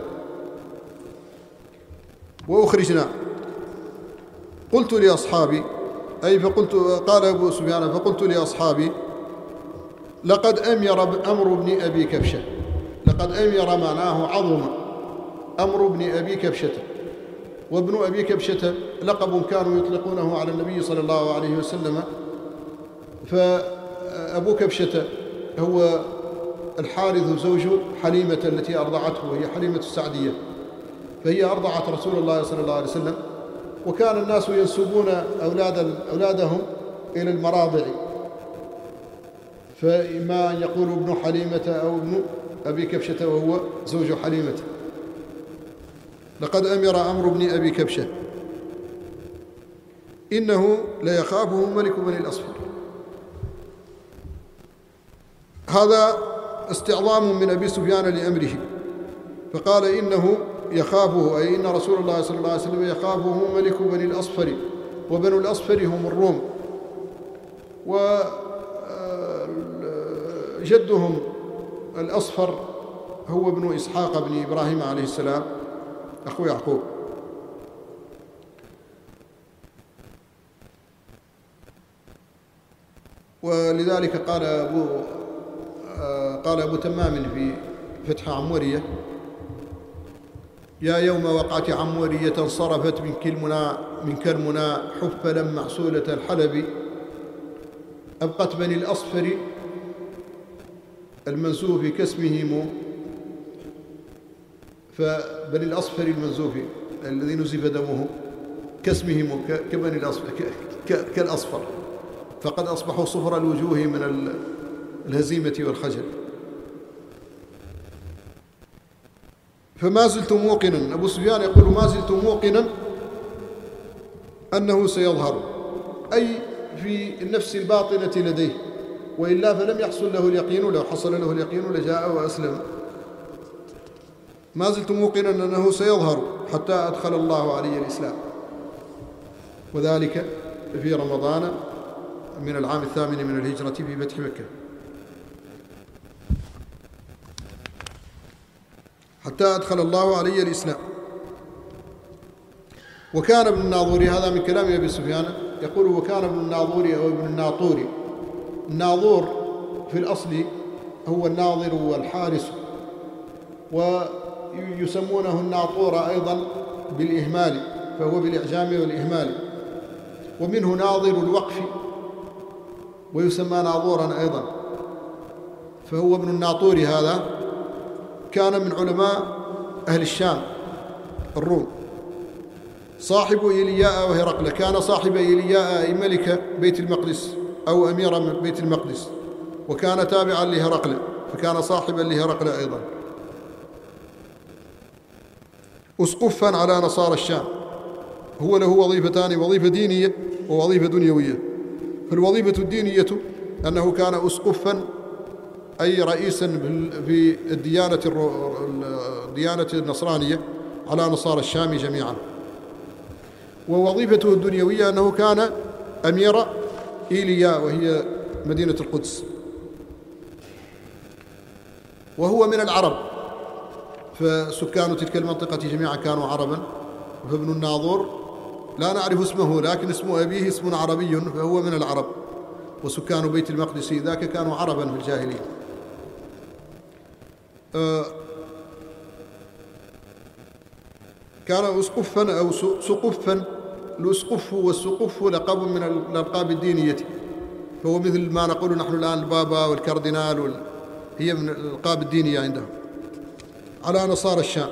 وأخرجنا قلت لأصحابي أي فقلت قال أبو سفيان فقلت لأصحابي لقد أمر أمر ابن أبي كبشة، لقد أمر معناه عظم أمر ابن أبي كبشة، وابن أبي كبشة لقب كانوا يطلقونه على النبي صلى الله عليه وسلم. فأبو كبشة هو الحارث زوج حليمة التي أرضعته، وهي حليمة السعدية، فهي أرضعت رسول الله صلى الله عليه وسلم. وكان الناس ينسبون أولاد أولادهم إلى المراضع، فإما أن يقولوا ابن حليمة أو ابن أبي كبشة وهو زوج حليمة. لقد أمر أمر ابن أبي كبشة إنه ليخافه ملك بني الأصفر. هذا استعظام من أبي سفيان لأمره، فقال إنه يخافه أي إن رسول الله صلى الله عليه وسلم يخافه ملك بني الأصفر، وبنو الأصفر هم الروم، وجدهم الأصفر هو ابن إسحاق بن إبراهيم عليه السلام أخو يعقوب. ولذلك قال أبو قال أبو تمام في فتح عمورية يا يوم وقعت عمورية انصرفت من كلمنا من كرمنا حفلا معسولة الحلب أبقت بني الأصفر المنسوف كاسمهم، فبني الأصفر المنزوف الذي نزف دمه كاسمهم كبني الأصفر كالأصفر، فقد أصبحوا صفر الوجوه من الهزيمة والخجل. فما زلت موقنا، أبو سفيان يقول ما زلت موقنا أنه سيظهر، أي في النفس الباطنة لديه، وإلا فلم يحصل له اليقين، لو حصل له اليقين لجاء وأسلم. ما زلت موقنا أنه سيظهر حتى أدخل الله علي الإسلام، وذلك في رمضان من العام الثامن من الهجرة في فتح مكة، حتى أدخل الله علي الإسلام. وكان ابن الناظوري، هذا من كلام أبي سفيان، يقول وكان ابن الناظوري أو ابن الناطوري، الناظور في الأصل هو الناظر والحارس، ويسمونه الناطور أيضا بالإهمال، فهو بالإعجام والإهمال، ومنه ناظر الوقف ويسمى ناظورا أيضا، فهو ابن الناطور. هذا كان من علماء أهل الشام الروم، صاحب إيلياء وهرقل، كان صاحب إيلياء أي ملك بيت المقدس أو أمير بيت المقدس، وكان تابعا لهرقل، فكان صاحبا لهرقل أيضا. أسقفا على نصارى الشام، هو له وظيفتان، وظيفة دينية ووظيفة دنيوية. فالوظيفة الدينية أنه كان أسقفا أي رئيسا في الديانة الديانة النصرانية على نصارى الشام جميعا. ووظيفته الدنيوية أنه كان أمير إيلياء وهي مدينة القدس، وهو من العرب، فسكان تلك المنطقة جميعا كانوا عربا. فابن الناظور لا نعرف اسمه، لكن اسم أبيه اسم عربي، فهو من العرب، وسكان بيت المقدس ذاك كانوا عربا في الجاهلية. أه كان أسقفا أو سقفا. الأسقف والسقف لقب من الألقاب الدينية، فهو مثل ما نقول نحن الآن البابا والكاردينال وال... هي من الألقاب الدينية عندهم على نصارى الشام.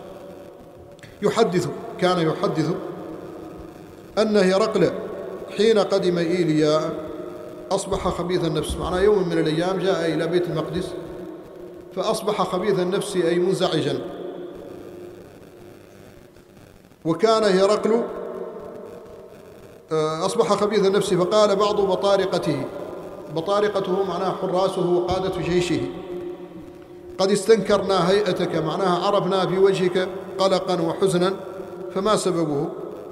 يحدث كان يحدث أن هرقل حين قدم إيليا أصبح خبيث النفس، معناه يوم من الأيام جاء إلى بيت المقدس فأصبح خبيث النفس أي منزعجا. وكان هرقل أصبح خبيث النفس، فقال بعض بطارقته، بطارقته معناها حراسه وقادة جيشه، قد استنكرنا هيئتك، معناها عرفنا في وجهك قلقا وحزنا، فما سببه؟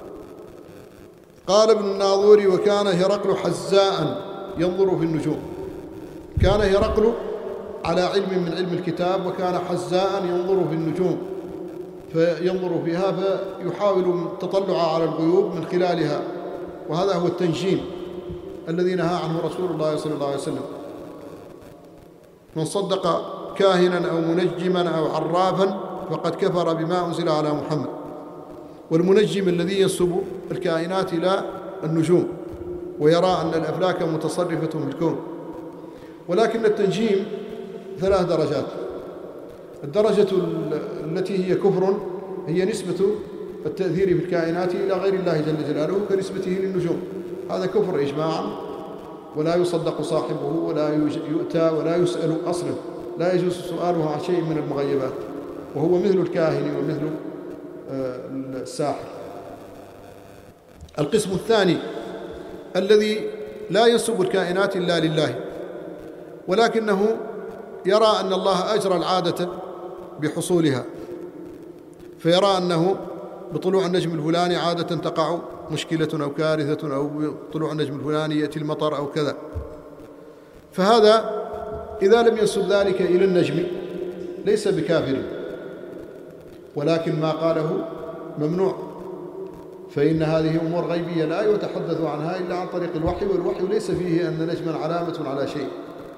قال ابن الناظور: وكان هرقل حزاء ينظر في النجوم. كان هرقل على علم من علم الكتاب، وكان حزاء ينظر في النجوم، فينظر فيها فيحاول التطلع على الغيوب من خلالها، وهذا هو التنجيم الذي نهى عنه رسول الله صلى الله عليه وسلم. من صدق كاهنا أو منجما أو عرافا فقد كفر بما أنزل على محمد. والمنجم الذي ينسب الكائنات إلى النجوم ويرى أن الأفلاك متصرفة في الكون. ولكن التنجيم ثلاث درجات. الدرجة التي هي كفر هي نسبة التأثير في الكائنات إلى غير الله جل جلاله كنسبته للنجوم، هذا كفر إجماعا، ولا يصدق صاحبه ولا يؤتى ولا يسأل أصلا، لا يجوز سؤاله عن شيء من المغيبات، وهو مثل الكاهن ومثل الساحر. القسم الثاني الذي لا ينسب الكائنات إلا لله، ولكنه يرى أن الله أجرى العادة بحصولها، فيرى أنه بطلوع النجم الفلاني عادة تقع مشكلة أو كارثة، أو بطلوع النجم الفلاني يأتي المطر أو كذا. فهذا إذا لم ينسب ذلك إلى النجم ليس بكافر، ولكن ما قاله ممنوع، فإن هذه أمور غيبية لا يتحدث عنها إلا عن طريق الوحي، والوحي ليس فيه أن نجما علامة على شيء.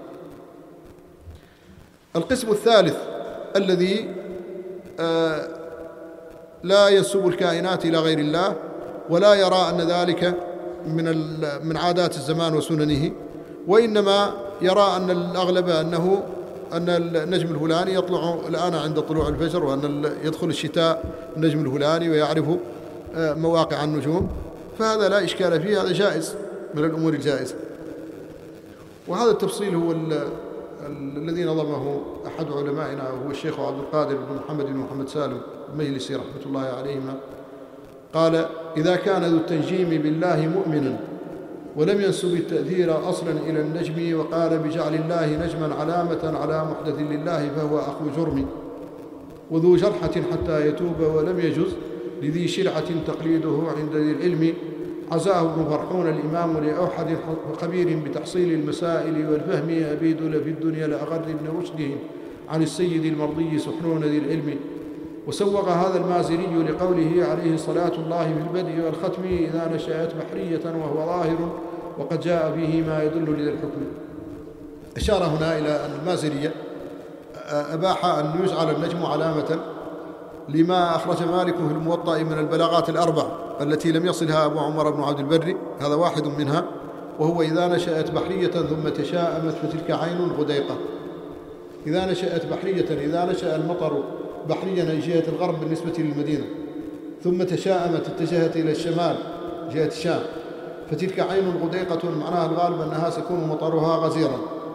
القسم الثالث الذي آه لا ينسب الكائنات إلى غير الله، ولا يرى أن ذلك من من عادات الزمان وسننه، وإنما يرى أن الأغلب أنه أن النجم الفلاني يطلع الآن عند طلوع الفجر، وأن يدخل الشتاء النجم الفلاني ويعرف مواقع النجوم، فهذا لا إشكال فيه، هذا جائز من الأمور الجائزة. وهذا التفصيل هو الذي نظمه أحد علمائنا، وهو الشيخ عبد القادر بن محمد بن محمد سالم المجلسي رحمة الله عليهما. قال: إذا كان ذو التنجيم بالله مؤمنا ولم ينسب التأثير أصلا إلى النجم، وقال بجعل الله نجما علامة على محدث لله، فهو أخو جرم وذو جرحة حتى يتوب، ولم يجز لذي شرعة تقليده عند ذي العلم. عزاه ابن فرحون الإمام لأوحد خبير بتحصيل المسائل والفهم، أبيد لفي الدنيا لأغر ابن رشدهم عن السيد المرضي سحنون ذي العلم. وسوغ هذا المازري لقوله عليه صلاة الله في البدء والختم: إذا نشأت بحرية وهو ظاهر، وقد جاء فيه ما يدل لذي الحكم. أشار هنا إلى أن المازري أباح أن يجعل النجم علامة لما أخرج مالك في الموطأ من البلاغات الأربع التي لم يصلها أبو عمر بن عبد البر، هذا واحد منها، وهو: إذا نشأت بحرية ثم تشاءمت فتلك عين غديقة. إذا نشأت بحرية، إذا نشأ المطر بحريا أي جهة الغرب بالنسبة للمدينة، ثم تشاءمت اتجهت إلى الشمال جهة الشام، فتلك عين غديقة، معناها الغالب أنها سيكون مطرها غزيرا.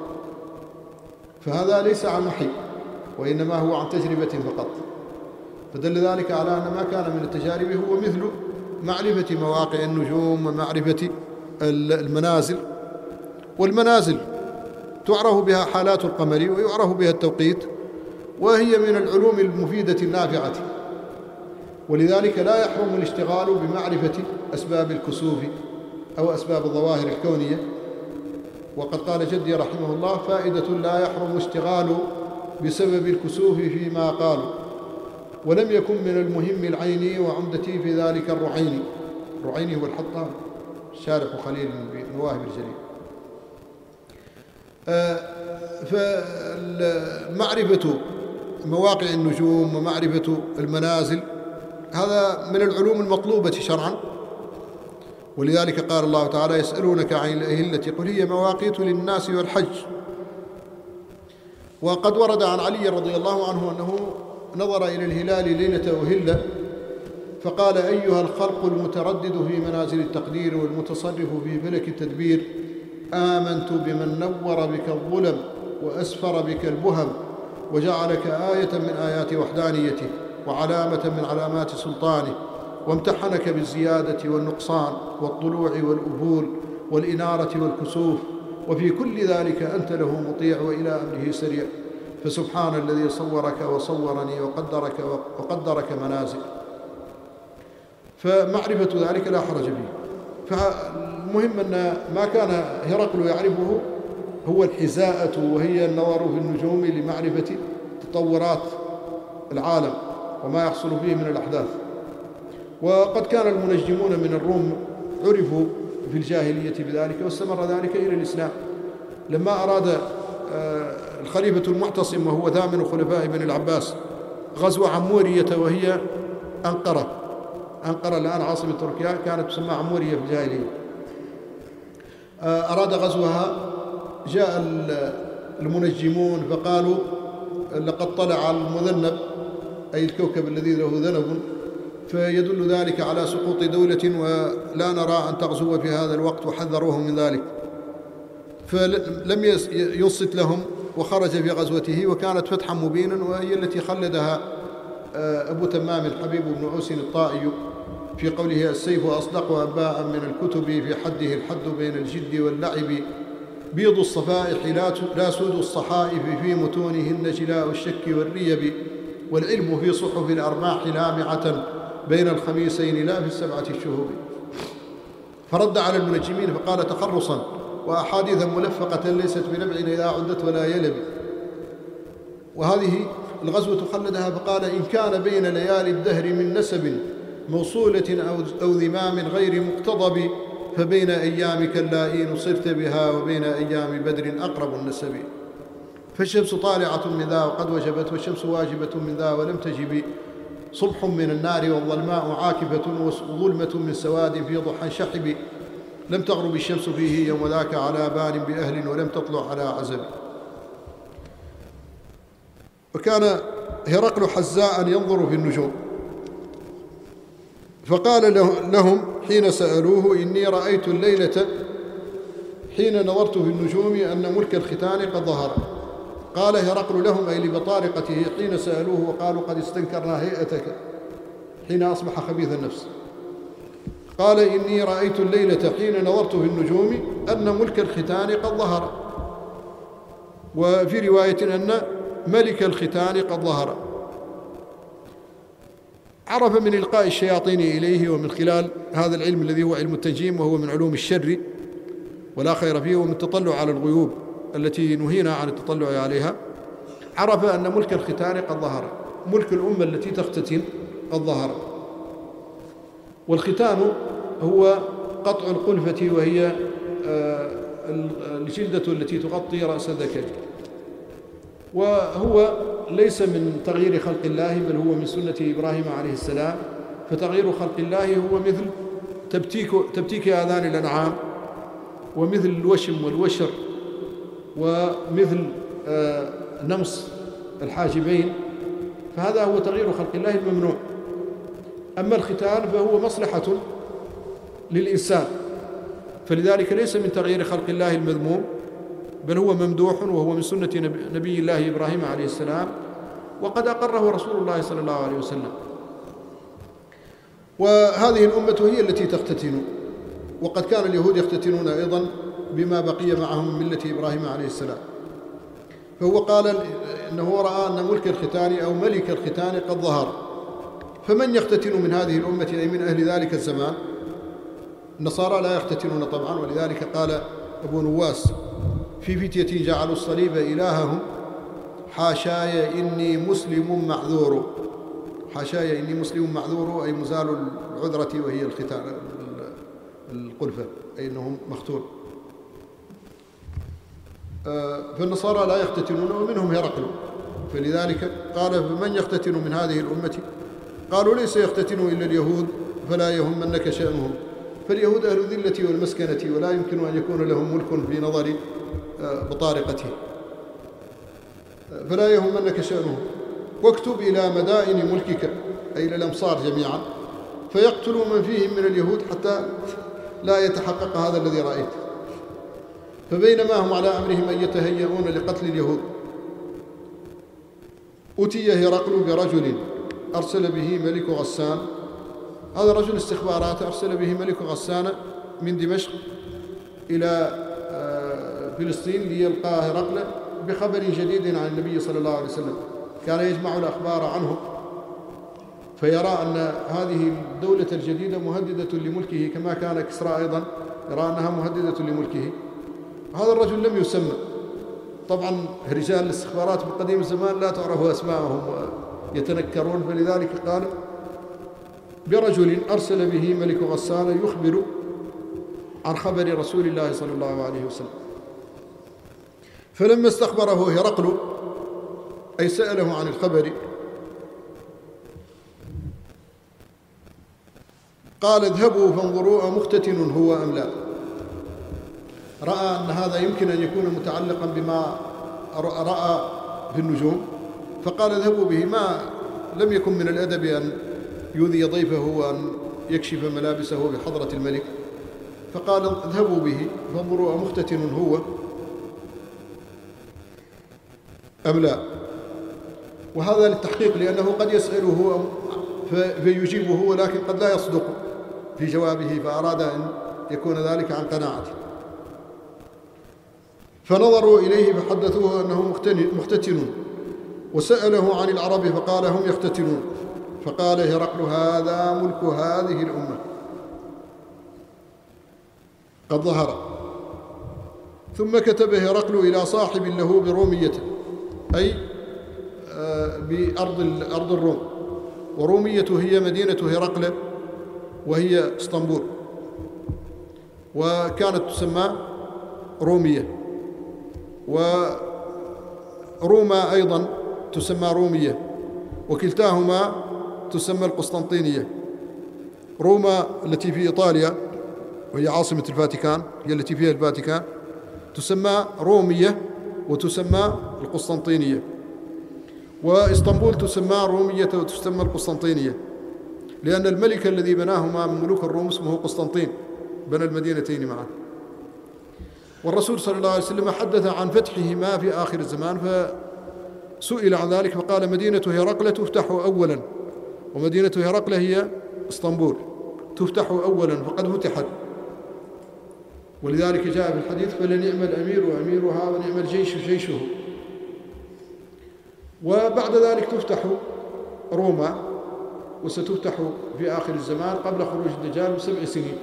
فهذا ليس عن وحي، وإنما هو عن تجربة فقط، فدل ذلك على أن ما كان من التجارب هو مثل معرفة مواقع النجوم ومعرفة المنازل. والمنازل تعرف بها حالات القمر ويعرف بها التوقيت، وهي من العلوم المفيدة النافعة، ولذلك لا يحرم الاشتغال بمعرفة أسباب الكسوف أو أسباب الظواهر الكونية. وقد قال جدي رحمه الله: فائدة لا يحرم اشتغال بسبب الكسوف فيما قالوا، ولم يكن من المهم العيني وعمدتي في ذلك الرعيني. الرعيني هو الحطام شارح خليل بمواهب الجليل. آه فمعرفة مواقع النجوم ومعرفة المنازل هذا من العلوم المطلوبة شرعا، ولذلك قال الله تعالى: يسألونك عن الأهلة قل هي مواقيت للناس والحج. وقد ورد عن علي رضي الله عنه أنه نظر إلى الهلال ليلة أهلة فقال: أيها الخلق المتردد في منازل التقدير والمتصرف في فلك التدبير، آمنت بمن نور بك الظلم وأسفر بك البهم وجعلك آية من آيات وحدانيته وعلامة من علامات سلطانه، وامتحنك بالزيادة والنقصان والطلوع والأفول والإنارة والكسوف، وفي كل ذلك أنت له مطيع وإلى أمره سريع، فسبحان الذي صورك وصورني وقدرك وقدرك منازل. فمعرفة ذلك لا حرج فيه. فالمهم أن ما كان هرقل يعرفه هو الحزاءة، وهي النظر في النجوم لمعرفة تطورات العالم وما يحصل فيه من الأحداث. وقد كان المنجمون من الروم عرفوا في الجاهلية بذلك، واستمر ذلك إلى الإسلام. لما أراد الخليفة المعتصم وهو ثامن خلفاء بني العباس غزو عمورية، وهي أنقرة أنقرة الآن عاصمة تركيا، كانت تسمى عمورية في الجاهلية. أراد غزوها، جاء المنجمون فقالوا: لقد طلع المذنب، أي الكوكب الذي له ذنب، فيدل ذلك على سقوط دولة ولا نرى أن تغزو في هذا الوقت، وحذروه من ذلك. فلم ينصت لهم وخرج في غزوته، وكانت فتحا مبينا، وهي التي خلدها أبو تمام الحبيب بن عوس الطائي في قوله: السيف أصدق أباء من الكتب، في حده الحد بين الجد واللعب، بيض الصفائح لا سود الصحائف، في متونهن جلاء الشك والريب، والعلم في صحف الأرماح لامعة، بين الخميسين لا في السبعة الشهور. فرد على المنجمين فقال: تخرصا وأحاديثا ملفقة ليست بنبع إذا عدت ولا يلب. وهذه الغزوة خلدها فقال: إن كان بين ليالي الدهر من نسب موصولة أو ذمام غير مقتضب، فبين أيامك اللائين صرت بها، وبين أيام بدر أقرب النسب. فالشمس طالعة من ذا وقد وجبت، والشمس واجبة من ذا ولم تجب، صبح من النار والظلماء عاكفة، وظلمة من سواد في ضحى شحب، لم تغرب الشمس فيه يوم ذاك على بال بأهل، ولم تطلع على عزب. وكان هرقل حزاء ينظر في النجوم، فقال لهم حين سألوه: إني رأيت الليلة حين نظرت في النجوم أن ملك الختان قد ظهر. قال هرقل لهم، أي لبطارقته، حين سألوه وقالوا: قد استنكرنا هيئتك حين أصبح خبيث النفس. قال: إني رأيت الليلة حين نظرت في النجوم أن ملك الختان قد ظهر، وفي رواية أن ملك الختان قد ظهر. عرف من إلقاء الشياطين إليه، ومن خلال هذا العلم الذي هو علم التنجيم، وهو من علوم الشر ولا خير فيه، ومن التطلع على الغيوب التي نهينا عن التطلع عليها، عرف أن ملك الختان قد ظهر، ملك الأمة التي تختتن قد ظهر. والختان هو قطع القلفة، وهي الجلدة التي تغطي رأس الذكر، وهو ليس من تغيير خلق الله، بل هو من سنة إبراهيم عليه السلام. فتغيير خلق الله هو مثل تبتيك, تبتيك آذان الأنعام، ومثل الوشم والوشر، ومثل نمص الحاجبين، فهذا هو تغيير خلق الله الممنوع. أما الختان فهو مصلحة للإنسان، فلذلك ليس من تغيير خلق الله المذموم، بل هو ممدوح، وهو من سنة نبي الله إبراهيم عليه السلام، وقد أقره رسول الله صلى الله عليه وسلم. وهذه الأمة هي التي تختتن، وقد كان اليهود يختتنون أيضا بما بقي معهم من ملة إبراهيم عليه السلام. فهو قال إنه رأى أن ملك الختان أو ملك الختان قد ظهر. فمن يختتن من هذه الأمة، أي من أهل ذلك الزمان؟ النصارى لا يختتنون طبعا، ولذلك قال أبو نواس: في فتية جعلوا الصليب إلههم، حاشاي إني مسلم معذور. حاشاي إني مسلم معذور، أي مزال العذرة، وهي الختان القلفة، أي أنهم مختون. فالنصارى لا يختتنون، ومنهم هرقل. فلذلك قال: فمن يختتن من هذه الأمة قالوا ليس يختتن إلا اليهود فلا يهمنك شأنهم، فاليهود أهل الذلة والمسكنة ولا يمكن أن يكون لهم ملك في نظر بطارقته، فلا يهمنك شأنهم. واكتب إلى مدائن ملكك أي إلى الأمصار جميعا فيقتلوا من فيهم من اليهود حتى لا يتحقق هذا الذي رأيت. فبينما هم على أمرهم أن يتهيئون لقتل اليهود أتي هرقل برجل أرسل به ملك غسان. هذا رجل استخبارات أرسل به ملك غسان من دمشق إلى فلسطين ليلقى هرقل بخبر جديد عن النبي صلى الله عليه وسلم. كان يجمع الأخبار عنه فيرى أن هذه الدولة الجديدة مهددة لملكه، كما كان كسرى أيضا يرى أنها مهددة لملكه. هذا الرجل لم يسمى، طبعا رجال الاستخبارات في قديم الزمان لا تعرف أسماءهم ويتنكرون، فلذلك قال برجل أرسل به ملك غسان يخبر عن خبر رسول الله صلى الله عليه وسلم. فلما استخبره هرقل أي سأله عن الخبر قال اذهبوا فانظروا أمختتن هو أم لا. رأى أن هذا يمكن أن يكون متعلقا بما رأى في النجوم، فقال اذهبوا به. ما لم يكن من الأدب أن يؤذي ضيفه وأن يكشف ملابسه بحضرة الملك، فقال اذهبوا به فانظروا أمختتن هو أم لا. وهذا للتحقيق، لأنه قد يسأله فيجيبه ولكن قد لا يصدق في جوابه، فأراد أن يكون ذلك عن قناعته. فنظروا إليه فحدثوه أنه مختتن، وسأله عن العرب فقال هم يختتنون. فقال هرقل هذا ملك هذه الأمة قد ظهر. ثم كتب هرقل إلى صاحب له برومية أي بأرض أرض الروم، ورومية هي مدينة هرقل وهي اسطنبول، وكانت تسمى رومية، وروما أيضا تسمى رومية، وكلتاهما تسمى القسطنطينية. روما التي في إيطاليا وهي عاصمة الفاتيكان، هي التي فيها الفاتيكان، تسمى رومية وتسمى القسطنطينية، وإسطنبول تسمى رومية وتسمى القسطنطينية، لأن الملك الذي بناهما من ملوك الروم اسمه قسطنطين، بنى المدينتين معا. والرسول صلى الله عليه وسلم حدث عن فتحهما في آخر الزمان، فسئل عن ذلك فقال مدينة هرقل تفتح أولا، ومدينة هرقل هي اسطنبول تفتح أولا فقد فتحت. ولذلك جاء في الحديث فلنعم الأمير وأميرها ونعم الجيش جيشه. وبعد ذلك تفتح روما، وستفتح في آخر الزمان قبل خروج الدجال بسبع سنين.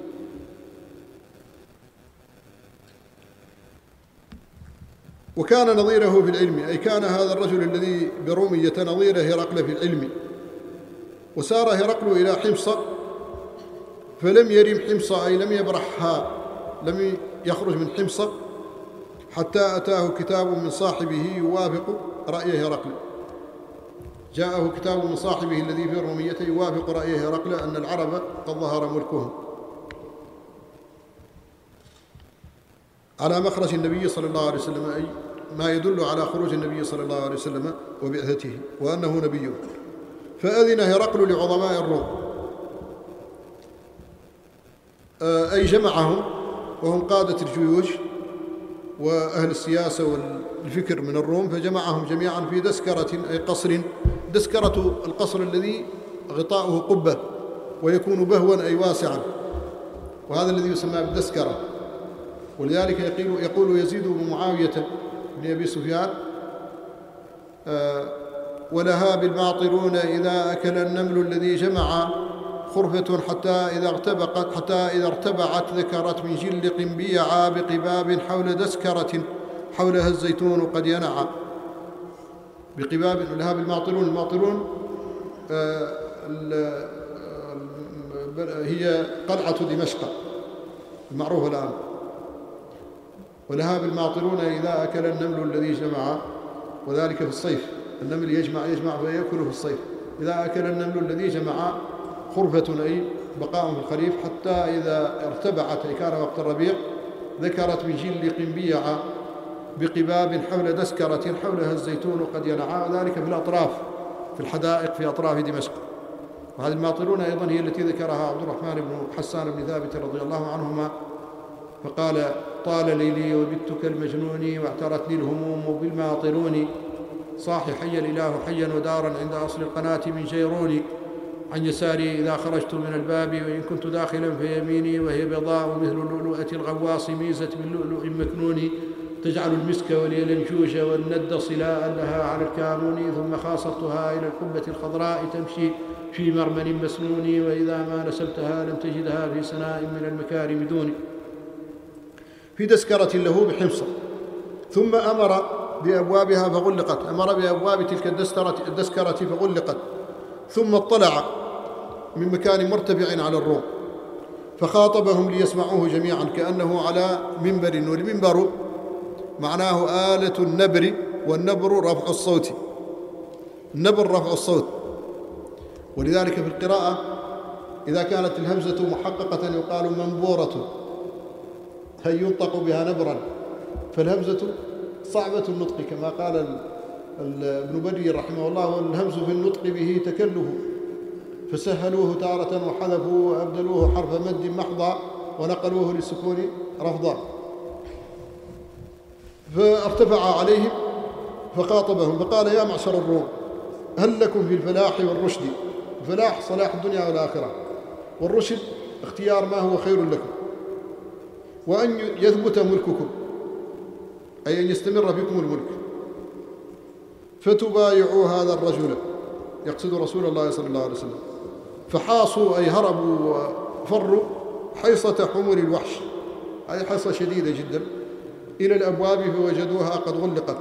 وكان نظيره في العلم، أي كان هذا الرجل الذي برومية نظير هرقل في العلم. وسار هرقل إلى حمص فلم يرم حمص أي لم يبرحها، لم يخرج من حمص حتى أتاه كتاب من صاحبه يوافق رأي هرقل. جاءه كتاب من صاحبه الذي في الرومية يوافق رأي هرقل أن العرب قد ظهر ملكهم، على مخرج النبي صلى الله عليه وسلم، أي ما يدل على خروج النبي صلى الله عليه وسلم وبعثته وأنه نبي. فأذن هرقل لعظماء الروم أي جمعهم، وهم قادة الجيوش وأهل السياسة والفكر من الروم، فجمعهم جميعا في دسكرة أي قصر. دسكرة القصر الذي غطاؤه قبة ويكون بهوا أي واسعا، وهذا الذي يسمى بالدسكرة. ولذلك يقول, يقول يزيد بن معاوية بن أبي سفيان آه ولها بالماطرون إذا أكل النمل الذي جمع خرفة حتى إذا ارتبقت حتى إذا ارتبعت ذكرت من جل قنبيعا بقباب حول دسكرة حولها الزيتون قد ينعى. بقباب لها بالماطرون، الماطرون آه هي قلعة دمشق المعروفة الآن. ولها بالماطرون إذا أكل النمل الذي جمع، وذلك في الصيف، النمل يجمع يجمع فيأكل في الصيف، إذا أكل النمل الذي جمع خرفة أي بقاء في الخريف حتى إذا ارتبعت أي كان وقت الربيع ذكرت بجل قنبيع بقباب حول دسكرة حولها الزيتون قد ينعى، وذلك في الأطراف في الحدائق في أطراف دمشق. وهذه الماطلون أيضا هي التي ذكرها عبد الرحمن بن حسان بن ثابت رضي الله عنهما، فقال: طال ليلي وبت كالمجنون واعترت لي الهموم بالماطلون، صاح حي الإله حيا ودارا عند أصل القناة من جيروني، عن يساري إذا خرجت من الباب وإن كنت داخلا فيميني، وهي بيضاء مثل اللؤلؤة الغواص ميزت باللؤلؤ مكنون، تجعل المسك واليلنجوج والند صلاء لها على الكامون، ثم خاصرتها إلى القبة الخضراء تمشي في مرمن مسنون، وإذا ما نسلتها لم تجدها في سناء من المكارم دوني، في دسكرة له بحمصة. ثم أمر بأبوابها فغلقت، أمر بأبواب تلك الدسكرة فغلقت، ثم اطلع من مكان مرتفع على الروم فخاطبهم ليسمعوه جميعا كأنه على منبر، والمنبر معناه آلة النبر، والنبر رفع الصوت، النبر رفع الصوت، ولذلك في القراءة إذا كانت الهمزة محققة يقال منبورة، هي ينطق بها نبرا، فالهمزة صعبة النطق كما قال ابن بدي رحمه الله: والهمز في النطق به تكله، فسهلوه تارة وحذفوا وأبدلوه حرف مد محضا ونقلوه للسكون رفضا. فارتفع عليهم فخاطبهم فقال: يا معشر الروم، هل لكم في الفلاح والرشد؟ الفلاح صلاح الدنيا والآخرة، والرشد اختيار ما هو خير لكم، وأن يثبت ملككم أي أن يستمر بكم الملك، فتبايعوا هذا الرجل، يقصد رسول الله صلى الله عليه وسلم. فحاصوا أي هربوا وفروا حيصة حمر الوحش، أي حيصة شديدة جدا، إلى الأبواب فوجدوها قد غلقت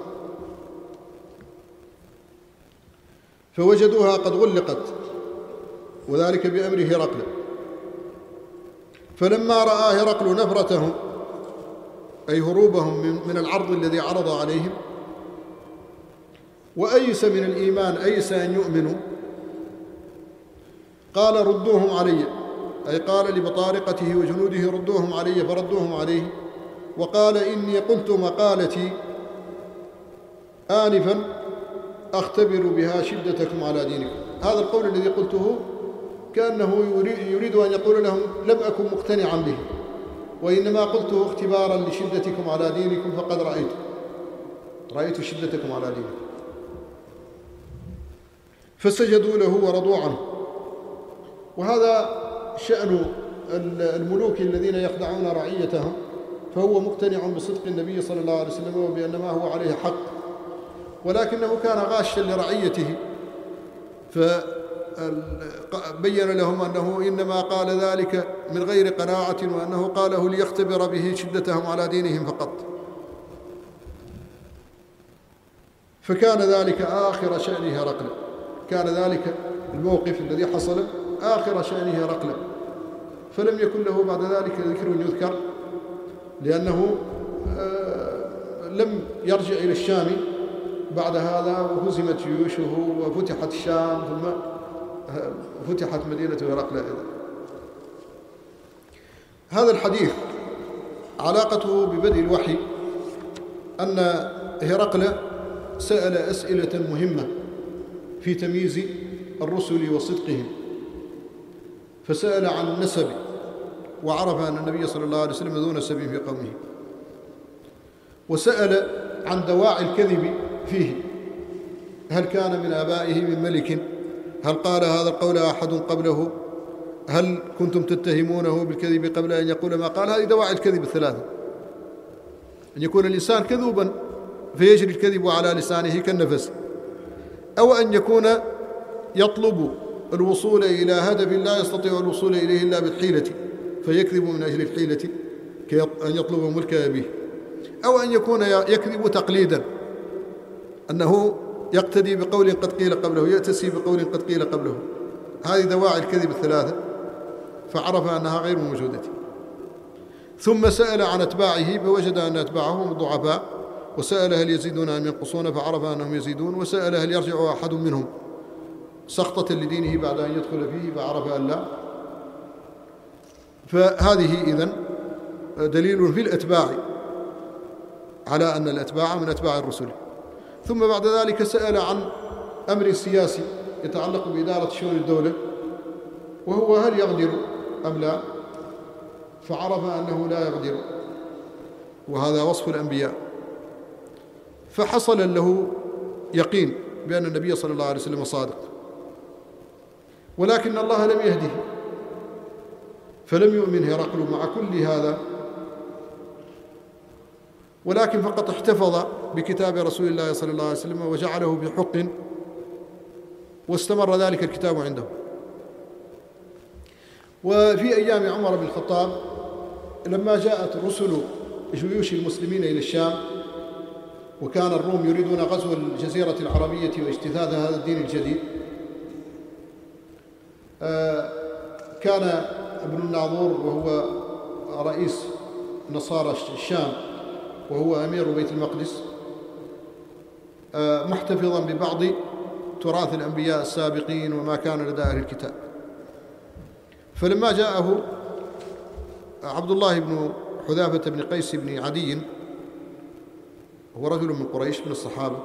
فوجدوها قد غلقت وذلك بأمر هرقل. فلما رأى هرقل نفرتهم أي هروبهم من العرض الذي عرض عليهم، وأيس من الإيمان، أيس أن يؤمنوا، قال: ردوهم علي، أي قال لبطارقته وجنوده: ردوهم علي، فردوهم عليه. وقال: إني قلت مقالتي آنفا أختبر بها شدتكم على دينكم. هذا القول الذي قلته كأنه يريد أن يقول لهم: لم أكن مقتنعا به، وإنما قلته اختبارا لشدتكم على دينكم، فقد رأيت رأيت شدتكم على دينكم. فسجدوا له ورضوا عنه. وهذا شأن الملوك الذين يخدعون رعيتهم، فهو مقتنع بصدق النبي صلى الله عليه وسلم وبأن ما هو عليه حق، ولكنه كان غاشا لرعيته، فبين لهم أنه إنما قال ذلك من غير قناعة، وأنه قاله ليختبر به شدتهم على دينهم فقط. فكان ذلك آخر شأن هرقل، كان ذلك الموقف الذي حصل آخر شأن هرقل، فلم يكن له بعد ذلك ذكر يذكر، لأنه لم يرجع إلى الشام بعد هذا، وهزمت جيوشه وفتحت الشام، ثم فتحت مدينة هرقل أيضا. هذا الحديث علاقته ببدء الوحي أن هرقل سأل أسئلة مهمة في تمييز الرسل وصدقهم، فسأل عن النسب، وعرف أن النبي صلى الله عليه وسلم ذو نسب في قومه، وسأل عن دواعي الكذب فيه، هل كان من آبائه من ملك؟ هل قال هذا القول أحد قبله؟ هل كنتم تتهمونه بالكذب قبل أن يقول ما قال؟ هذه دواعي الكذب الثلاثة: أن يكون الإنسان كذوبا فيجري الكذب على لسانه كالنفس، أو أن يكون يطلب الوصول إلى هدف لا يستطيع الوصول إليه إلا بالحيلة فيكذب من أجل الحيلة كأن يطلب ملك أبيه، أو أن يكون يكذب تقليدا، أنه يقتدي بقول قد قيل قبله، يأتسي بقول قد قيل قبله. هذه دواعي الكذب الثلاثة، فعرف أنها غير موجودة. ثم سأل عن أتباعه فوجد أن أتباعهم ضعفاء، وسأل هل يزيدون أم ينقصون فعرف أنهم يزيدون، وسأل هل يرجع أحد منهم سخطة لدينه بعد أن يدخل فيه فعرف أن لا. فهذه إذن دليل في الأتباع على أن الأتباع من أتباع الرسل. ثم بعد ذلك سأل عن أمر سياسي يتعلق بإدارة شؤون الدولة، وهو هل يغدر أم لا، فعرف أنه لا يغدر، وهذا وصف الأنبياء. فحصل له يقين بأن النبي صلى الله عليه وسلم صادق، ولكن الله لم يهده، فلم يؤمن هرقل مع كل هذا، ولكن فقط احتفظ بكتاب رسول الله صلى الله عليه وسلم وجعله في حق، واستمر ذلك الكتاب عنده. وفي أيام عمر بن الخطاب لما جاءت رسل جيوش المسلمين إلى الشام، وكان الروم يريدون غزو الجزيرة العربية واجتثاث هذا الدين الجديد، كان ابن الناظور وهو رئيس نصارى الشام وهو أمير بيت المقدس محتفظا ببعض تراث الأنبياء السابقين وما كان لدى أهل الكتاب. فلما جاءه عبد الله بن حذافة بن قيس بن عدي، هو رجل من قريش من الصحابة،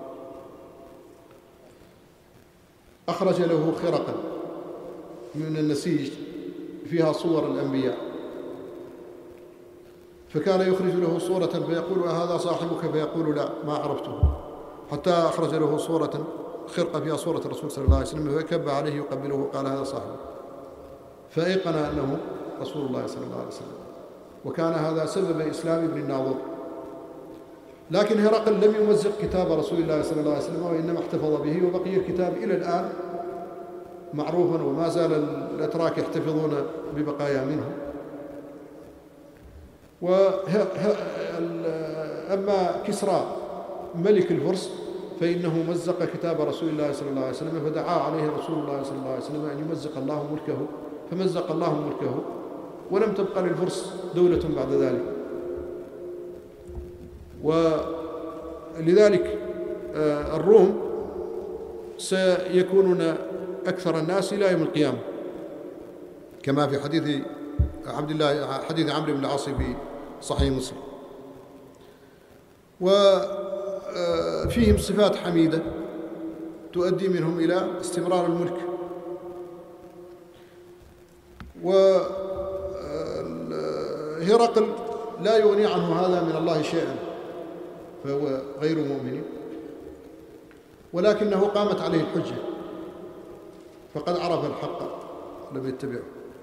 أخرج له خرقا من النسيج فيها صور الأنبياء، فكان يخرج له صورة فيقول هذا صاحبك، فيقول لا ما عرفته، حتى أخرج له صورة خرقة فيها صورة الرسول صلى الله عليه وسلم، فكب عليه يقبله وقال هذا صاحبه، فأيقن أنه رسول الله صلى الله عليه وسلم، وكان هذا سبب إسلام ابن الناظور. لكن هرقل لم يمزق كتاب رسول الله صلى الله عليه وسلم، وإنما احتفظ به، وبقي الكتاب إلى الآن معروفا، وما زال الأتراك يحتفظون ببقايا منه. أما كسرى ملك الفرس فإنه مزق كتاب رسول الله صلى الله عليه وسلم، فدعا عليه رسول الله صلى الله عليه وسلم أن يمزق الله ملكه، فمزق الله ملكه، ولم تبقى للفرس دولة بعد ذلك. ولذلك الروم سيكونون أكثر الناس إلى يوم القيامة، كما في حديث عبد الله حديث عمرو بن العاص في صحيح مسلم. وفيهم صفات حميدة تؤدي منهم إلى استمرار الملك. وهرقل لا يغني عنه هذا من الله شيئا، فهو غير مؤمن، ولكنه قامت عليه الحجة، فقد عرف الحق لم يتبعه.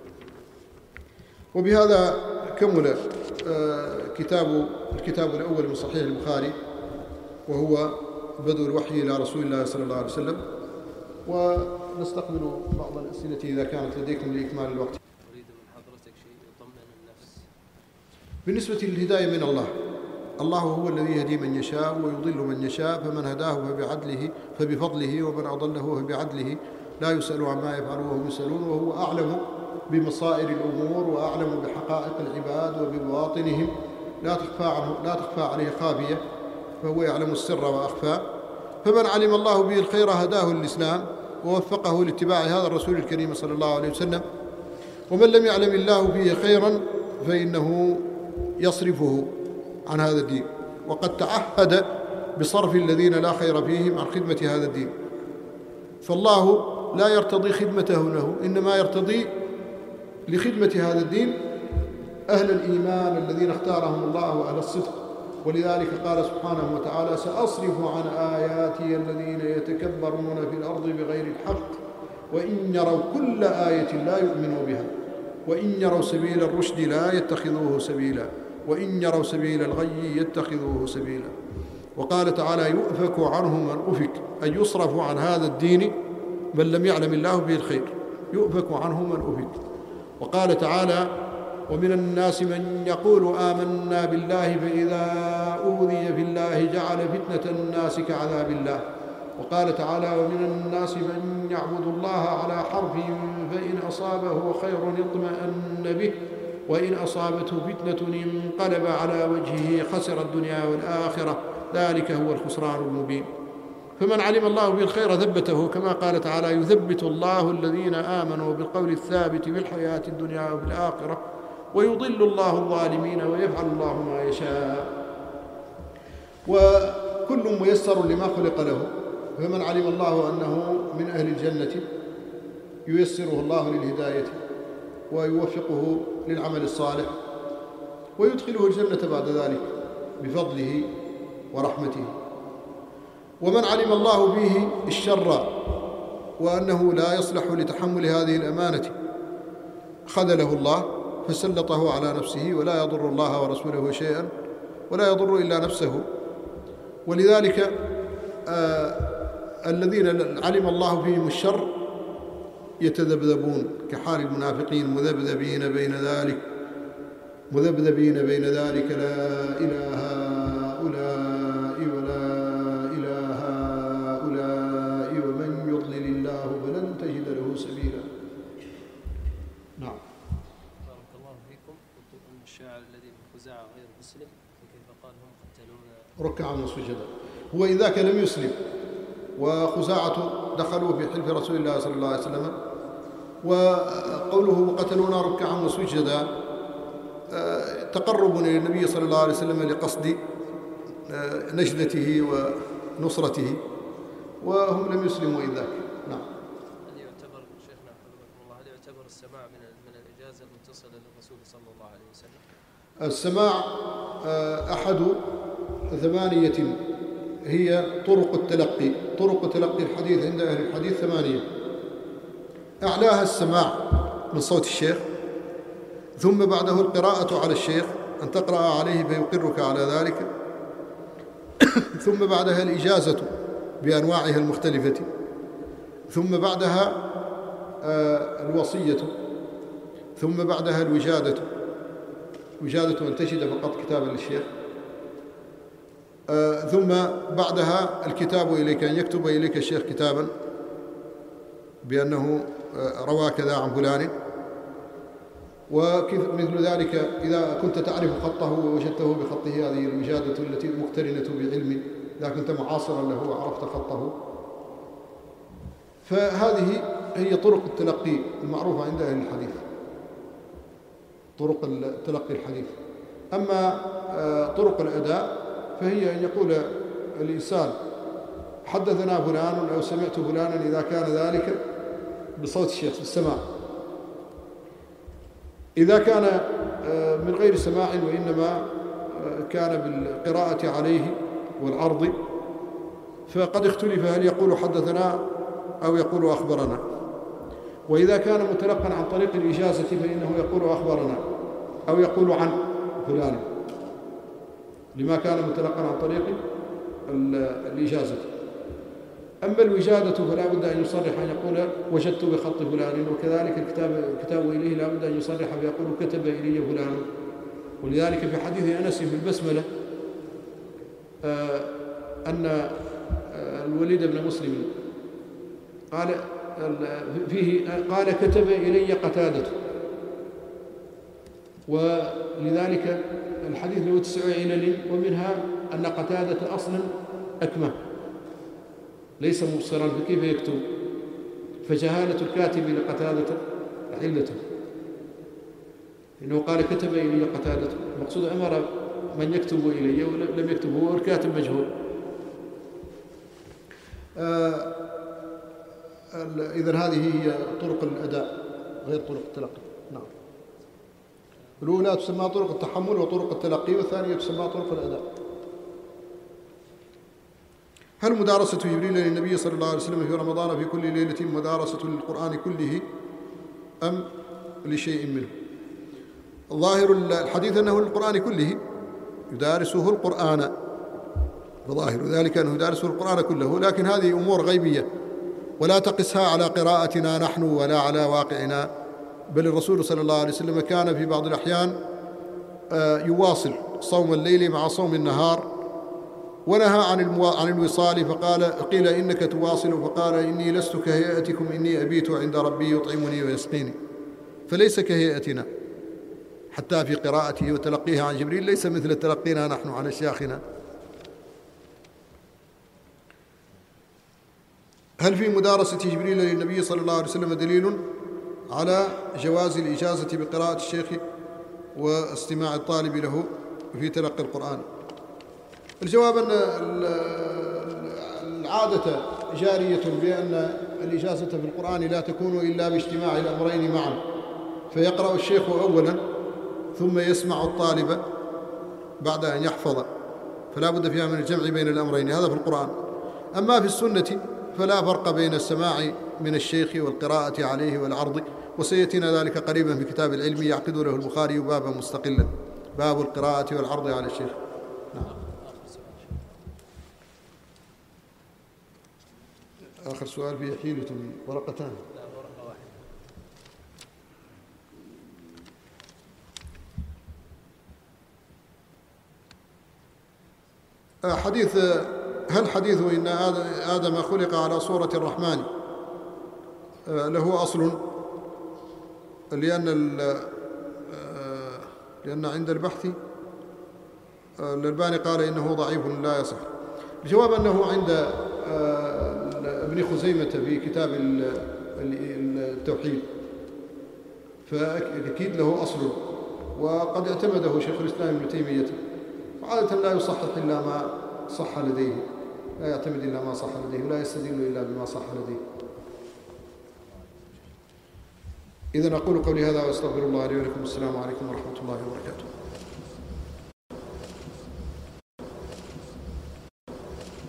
وبهذا كمل كتاب الكتاب الأول من صحيح البخاري، وهو بدء الوحي إلى رسول الله صلى الله عليه وسلم. ونستقبل بعض الأسئلة إذا كانت لديكم لإكمال الوقت. أريد من حضرتك شيء يطمئن النفس. بالنسبة للهداية من الله، الله هو الذي يهدي من يشاء ويضل من يشاء، فمن هداه فبعدله فبفضله، ومن أضله فبعدله، لا يسأل عما يفعل وهم يسألون، وهو أعلم بمصائر الأمور وأعلم بحقائق العباد وببواطنهم، لا تخفى عنه لا تخفى عليه خافية، فهو يعلم السر وأخفى. فمن علم الله به الخير هداه الإسلام ووفقه لاتباع هذا الرسول الكريم صلى الله عليه وسلم، ومن لم يعلم الله به خيرا فإنه يصرفه عن هذا الدين، وقد تعهد بصرف الذين لا خير فيهم عن خدمة هذا الدين. فالله لا يرتضي خدمته له، إنما يرتضي لخدمة هذا الدين أهل الإيمان الذين اختارهم الله وأهل الصدق. ولذلك قال سبحانه وتعالى: سأصرف عن آياتي الذين يتكبرون في الأرض بغير الحق وإن يروا كل آية لا يؤمنوا بها وإن يروا سبيل الرشد لا يتخذوه سبيلا وإن يروا سبيل الغي يتخذوه سبيلا. وقال تعالى: يؤفك عنه من أفك، أي يصرف عن هذا الدين من لم يعلم الله به الخير، يؤفك عنه من أفك. وقال تعالى: ومن الناس من يقول آمنا بالله فإذا أوذي في الله جعل فتنة الناس كعذاب الله. وقال تعالى: ومن الناس من يعبد الله على حرف فإن أصابه خير اطمأن به وإن أصابته فتنة انقلب على وجهه خسر الدنيا والآخرة، ذلك هو الخسران المبين. فمن علم الله به الخير ثبته، كما قال تعالى: يثبت الله الذين آمنوا بالقول الثابت في الحياة الدنيا وفي الآخرة ويضل الله الظالمين ويفعل الله ما يشاء. وكل ميسر لما خلق له، فمن علم الله أنه من أهل الجنة ييسره الله للهداية ويوفقه للعمل الصالح ويدخله الجنة بعد ذلك بفضله ورحمته. ومن علم الله به الشر وأنه لا يصلح لتحمل هذه الأمانة خذله الله فسلطه على نفسه، ولا يضر الله ورسوله شيئا ولا يضر إلا نفسه. ولذلك آه الذين علم الله فيهم الشر يتذبذبون كحال المنافقين مذبذبين بين ذلك مذبذبين بين ذلك لا إله هؤلاء ولا إله هؤلاء ومن يضلل الله فلن تجد له سبيلا. نعم. بارك الله فيكم. قلت أن الشاعر الذي من خزاعة غير مسلم فكيف قال هم قتلونا ركعا وسجدا؟ هو إذا كان لم يسلم وخزاعة دخلوا في حلف رسول الله صلى الله عليه وسلم، وقوله قتلونا ركعا وسجدا تقرب إلى النبي صلى الله عليه وسلم لقصد نجدته ونصرته، وهم لم يسلموا إذ ذاك. نعم. هل يعتبر شيخنا حفظكم الله هل يعتبر السماع من من الإجازة المتصلة للرسول صلى الله عليه وسلم؟ السماع أحد ثمانية هي طرق التلقي. طرق تلقي الحديث عند أهل الحديث ثمانية، أعلاها السماع من صوت الشيخ، ثم بعده القراءة على الشيخ أن تقرأ عليه فيقرك على ذلك، ثم بعدها الإجازة بأنواعها المختلفة، ثم بعدها الوصية، ثم بعدها الوجادة، وجادة أن تجد فقط كتابا للشيخ، ثم بعدها الكتاب إليك، أن يكتب إليك الشيخ كتابا بأنه روى كذا عن فلان. وكيف مثل ذلك إذا كنت تعرف خطه ووجدته بخطه، هذه الوجادة التي مقترنة بعلم، إذا كنت معاصرا له وعرفت خطه. فهذه هي طرق التلقي المعروفة عند أهل الحديث، طرق تلقي الحديث. أما طرق الأداء فهي أن يقول الإنسان حدثنا فلان أو سمعت فلانا، إذا كان ذلك بصوت الشيخ بالسماع. إذا كان من غير سماع وإنما كان بالقراءة عليه والعرض فقد اختلف هل يقول حدثنا أو يقول أخبرنا. وإذا كان متلقا عن طريق الإجازة فإنه يقول أخبرنا أو يقول عن فلان، لما كان متلقا عن طريق الإجازة. أما الوجادة فلا بد أن يصرح أن يقول وجدت بخط فلان، وكذلك الكتاب الكتاب إليه لا بد أن يصرح فيقول كتب إلي فلان. ولذلك في حديث أنس في البسملة أن الوليد بن مسلم قال فيه قال كتب إلي قتادة، ولذلك الحديث له تسع علل، ومنها أن قتادة أصلا أكمه ليس مبصرا فكيف يكتب، فجهالة الكاتب لقتادة علته، إنه قال كتب إلي قتادة، المقصود أمر من يكتب إلي ولم يكتب هو، والكاتب مجهول. آه إذن هذه هي طرق الأداء غير طرق التلقي. نعم. الأولى تسمى طرق التحمل وطرق التلقي، والثانية تسمى طرق الأداء. هل مدارسة جبريل للنبي صلى الله عليه وسلم في رمضان في كل ليلة مدارسة للقرآن كله أم لشيء منه؟ ظاهر الحديث أنه للقرآن كله، يدارسه القرآن، فظاهر ذلك أنه يدارسه القرآن كله، لكن هذه أمور غيبية ولا تقسها على قراءتنا نحن ولا على واقعنا، بل الرسول صلى الله عليه وسلم كان في بعض الأحيان يواصل صوم الليل مع صوم النهار، ونهى عن المو... عن الوصال، فقال قيل إنك تواصل، فقال إني لست كهيئتكم إني أبيت عند ربي يطعمني ويسقيني، فليس كهيئتنا حتى في قراءته وتلقيه عن جبريل ليس مثل تلقينا نحن عن أشياخنا. هل في مدارسة جبريل للنبي صلى الله عليه وسلم دليل على جواز الإجازة بقراءة الشيخ واستماع الطالب له في تلقي القرآن؟ الجواب أن العادة جارية بأن الإجازة في القرآن لا تكون إلا باجتماع الأمرين معا، فيقرأ الشيخ أولا ثم يسمع الطالب بعد أن يحفظ، فلا بد فيها من الجمع بين الأمرين، هذا في القرآن. أما في السنة فلا فرق بين السماع من الشيخ والقراءة عليه والعرض، وسيأتينا ذلك قريبا في كتاب العلم يعقد له البخاري بابا مستقلا، باب القراءة والعرض على الشيخ. نعم. آخر سؤال فيه حيلة ورقتان. لا ورقة واحدة. حديث هل حديث إن آدم خلق على صورة الرحمن له أصل؟ لأن لأن عند البحث الألباني قال إنه ضعيف لا يصح. الجواب أنه عند ابن خزيمة في كتاب التوحيد فأكيد له أصل، وقد اعتمده شيخ الإسلام ابن تيمية، وعادة لا يصحح إلا ما صح لديه، لا يعتمد إلا ما صح لديه ولا يستدل إلا بما صح لديه. إذن أقول قولي هذا وأستغفر الله لي ولكم. السلام عليكم ورحمة الله وبركاته.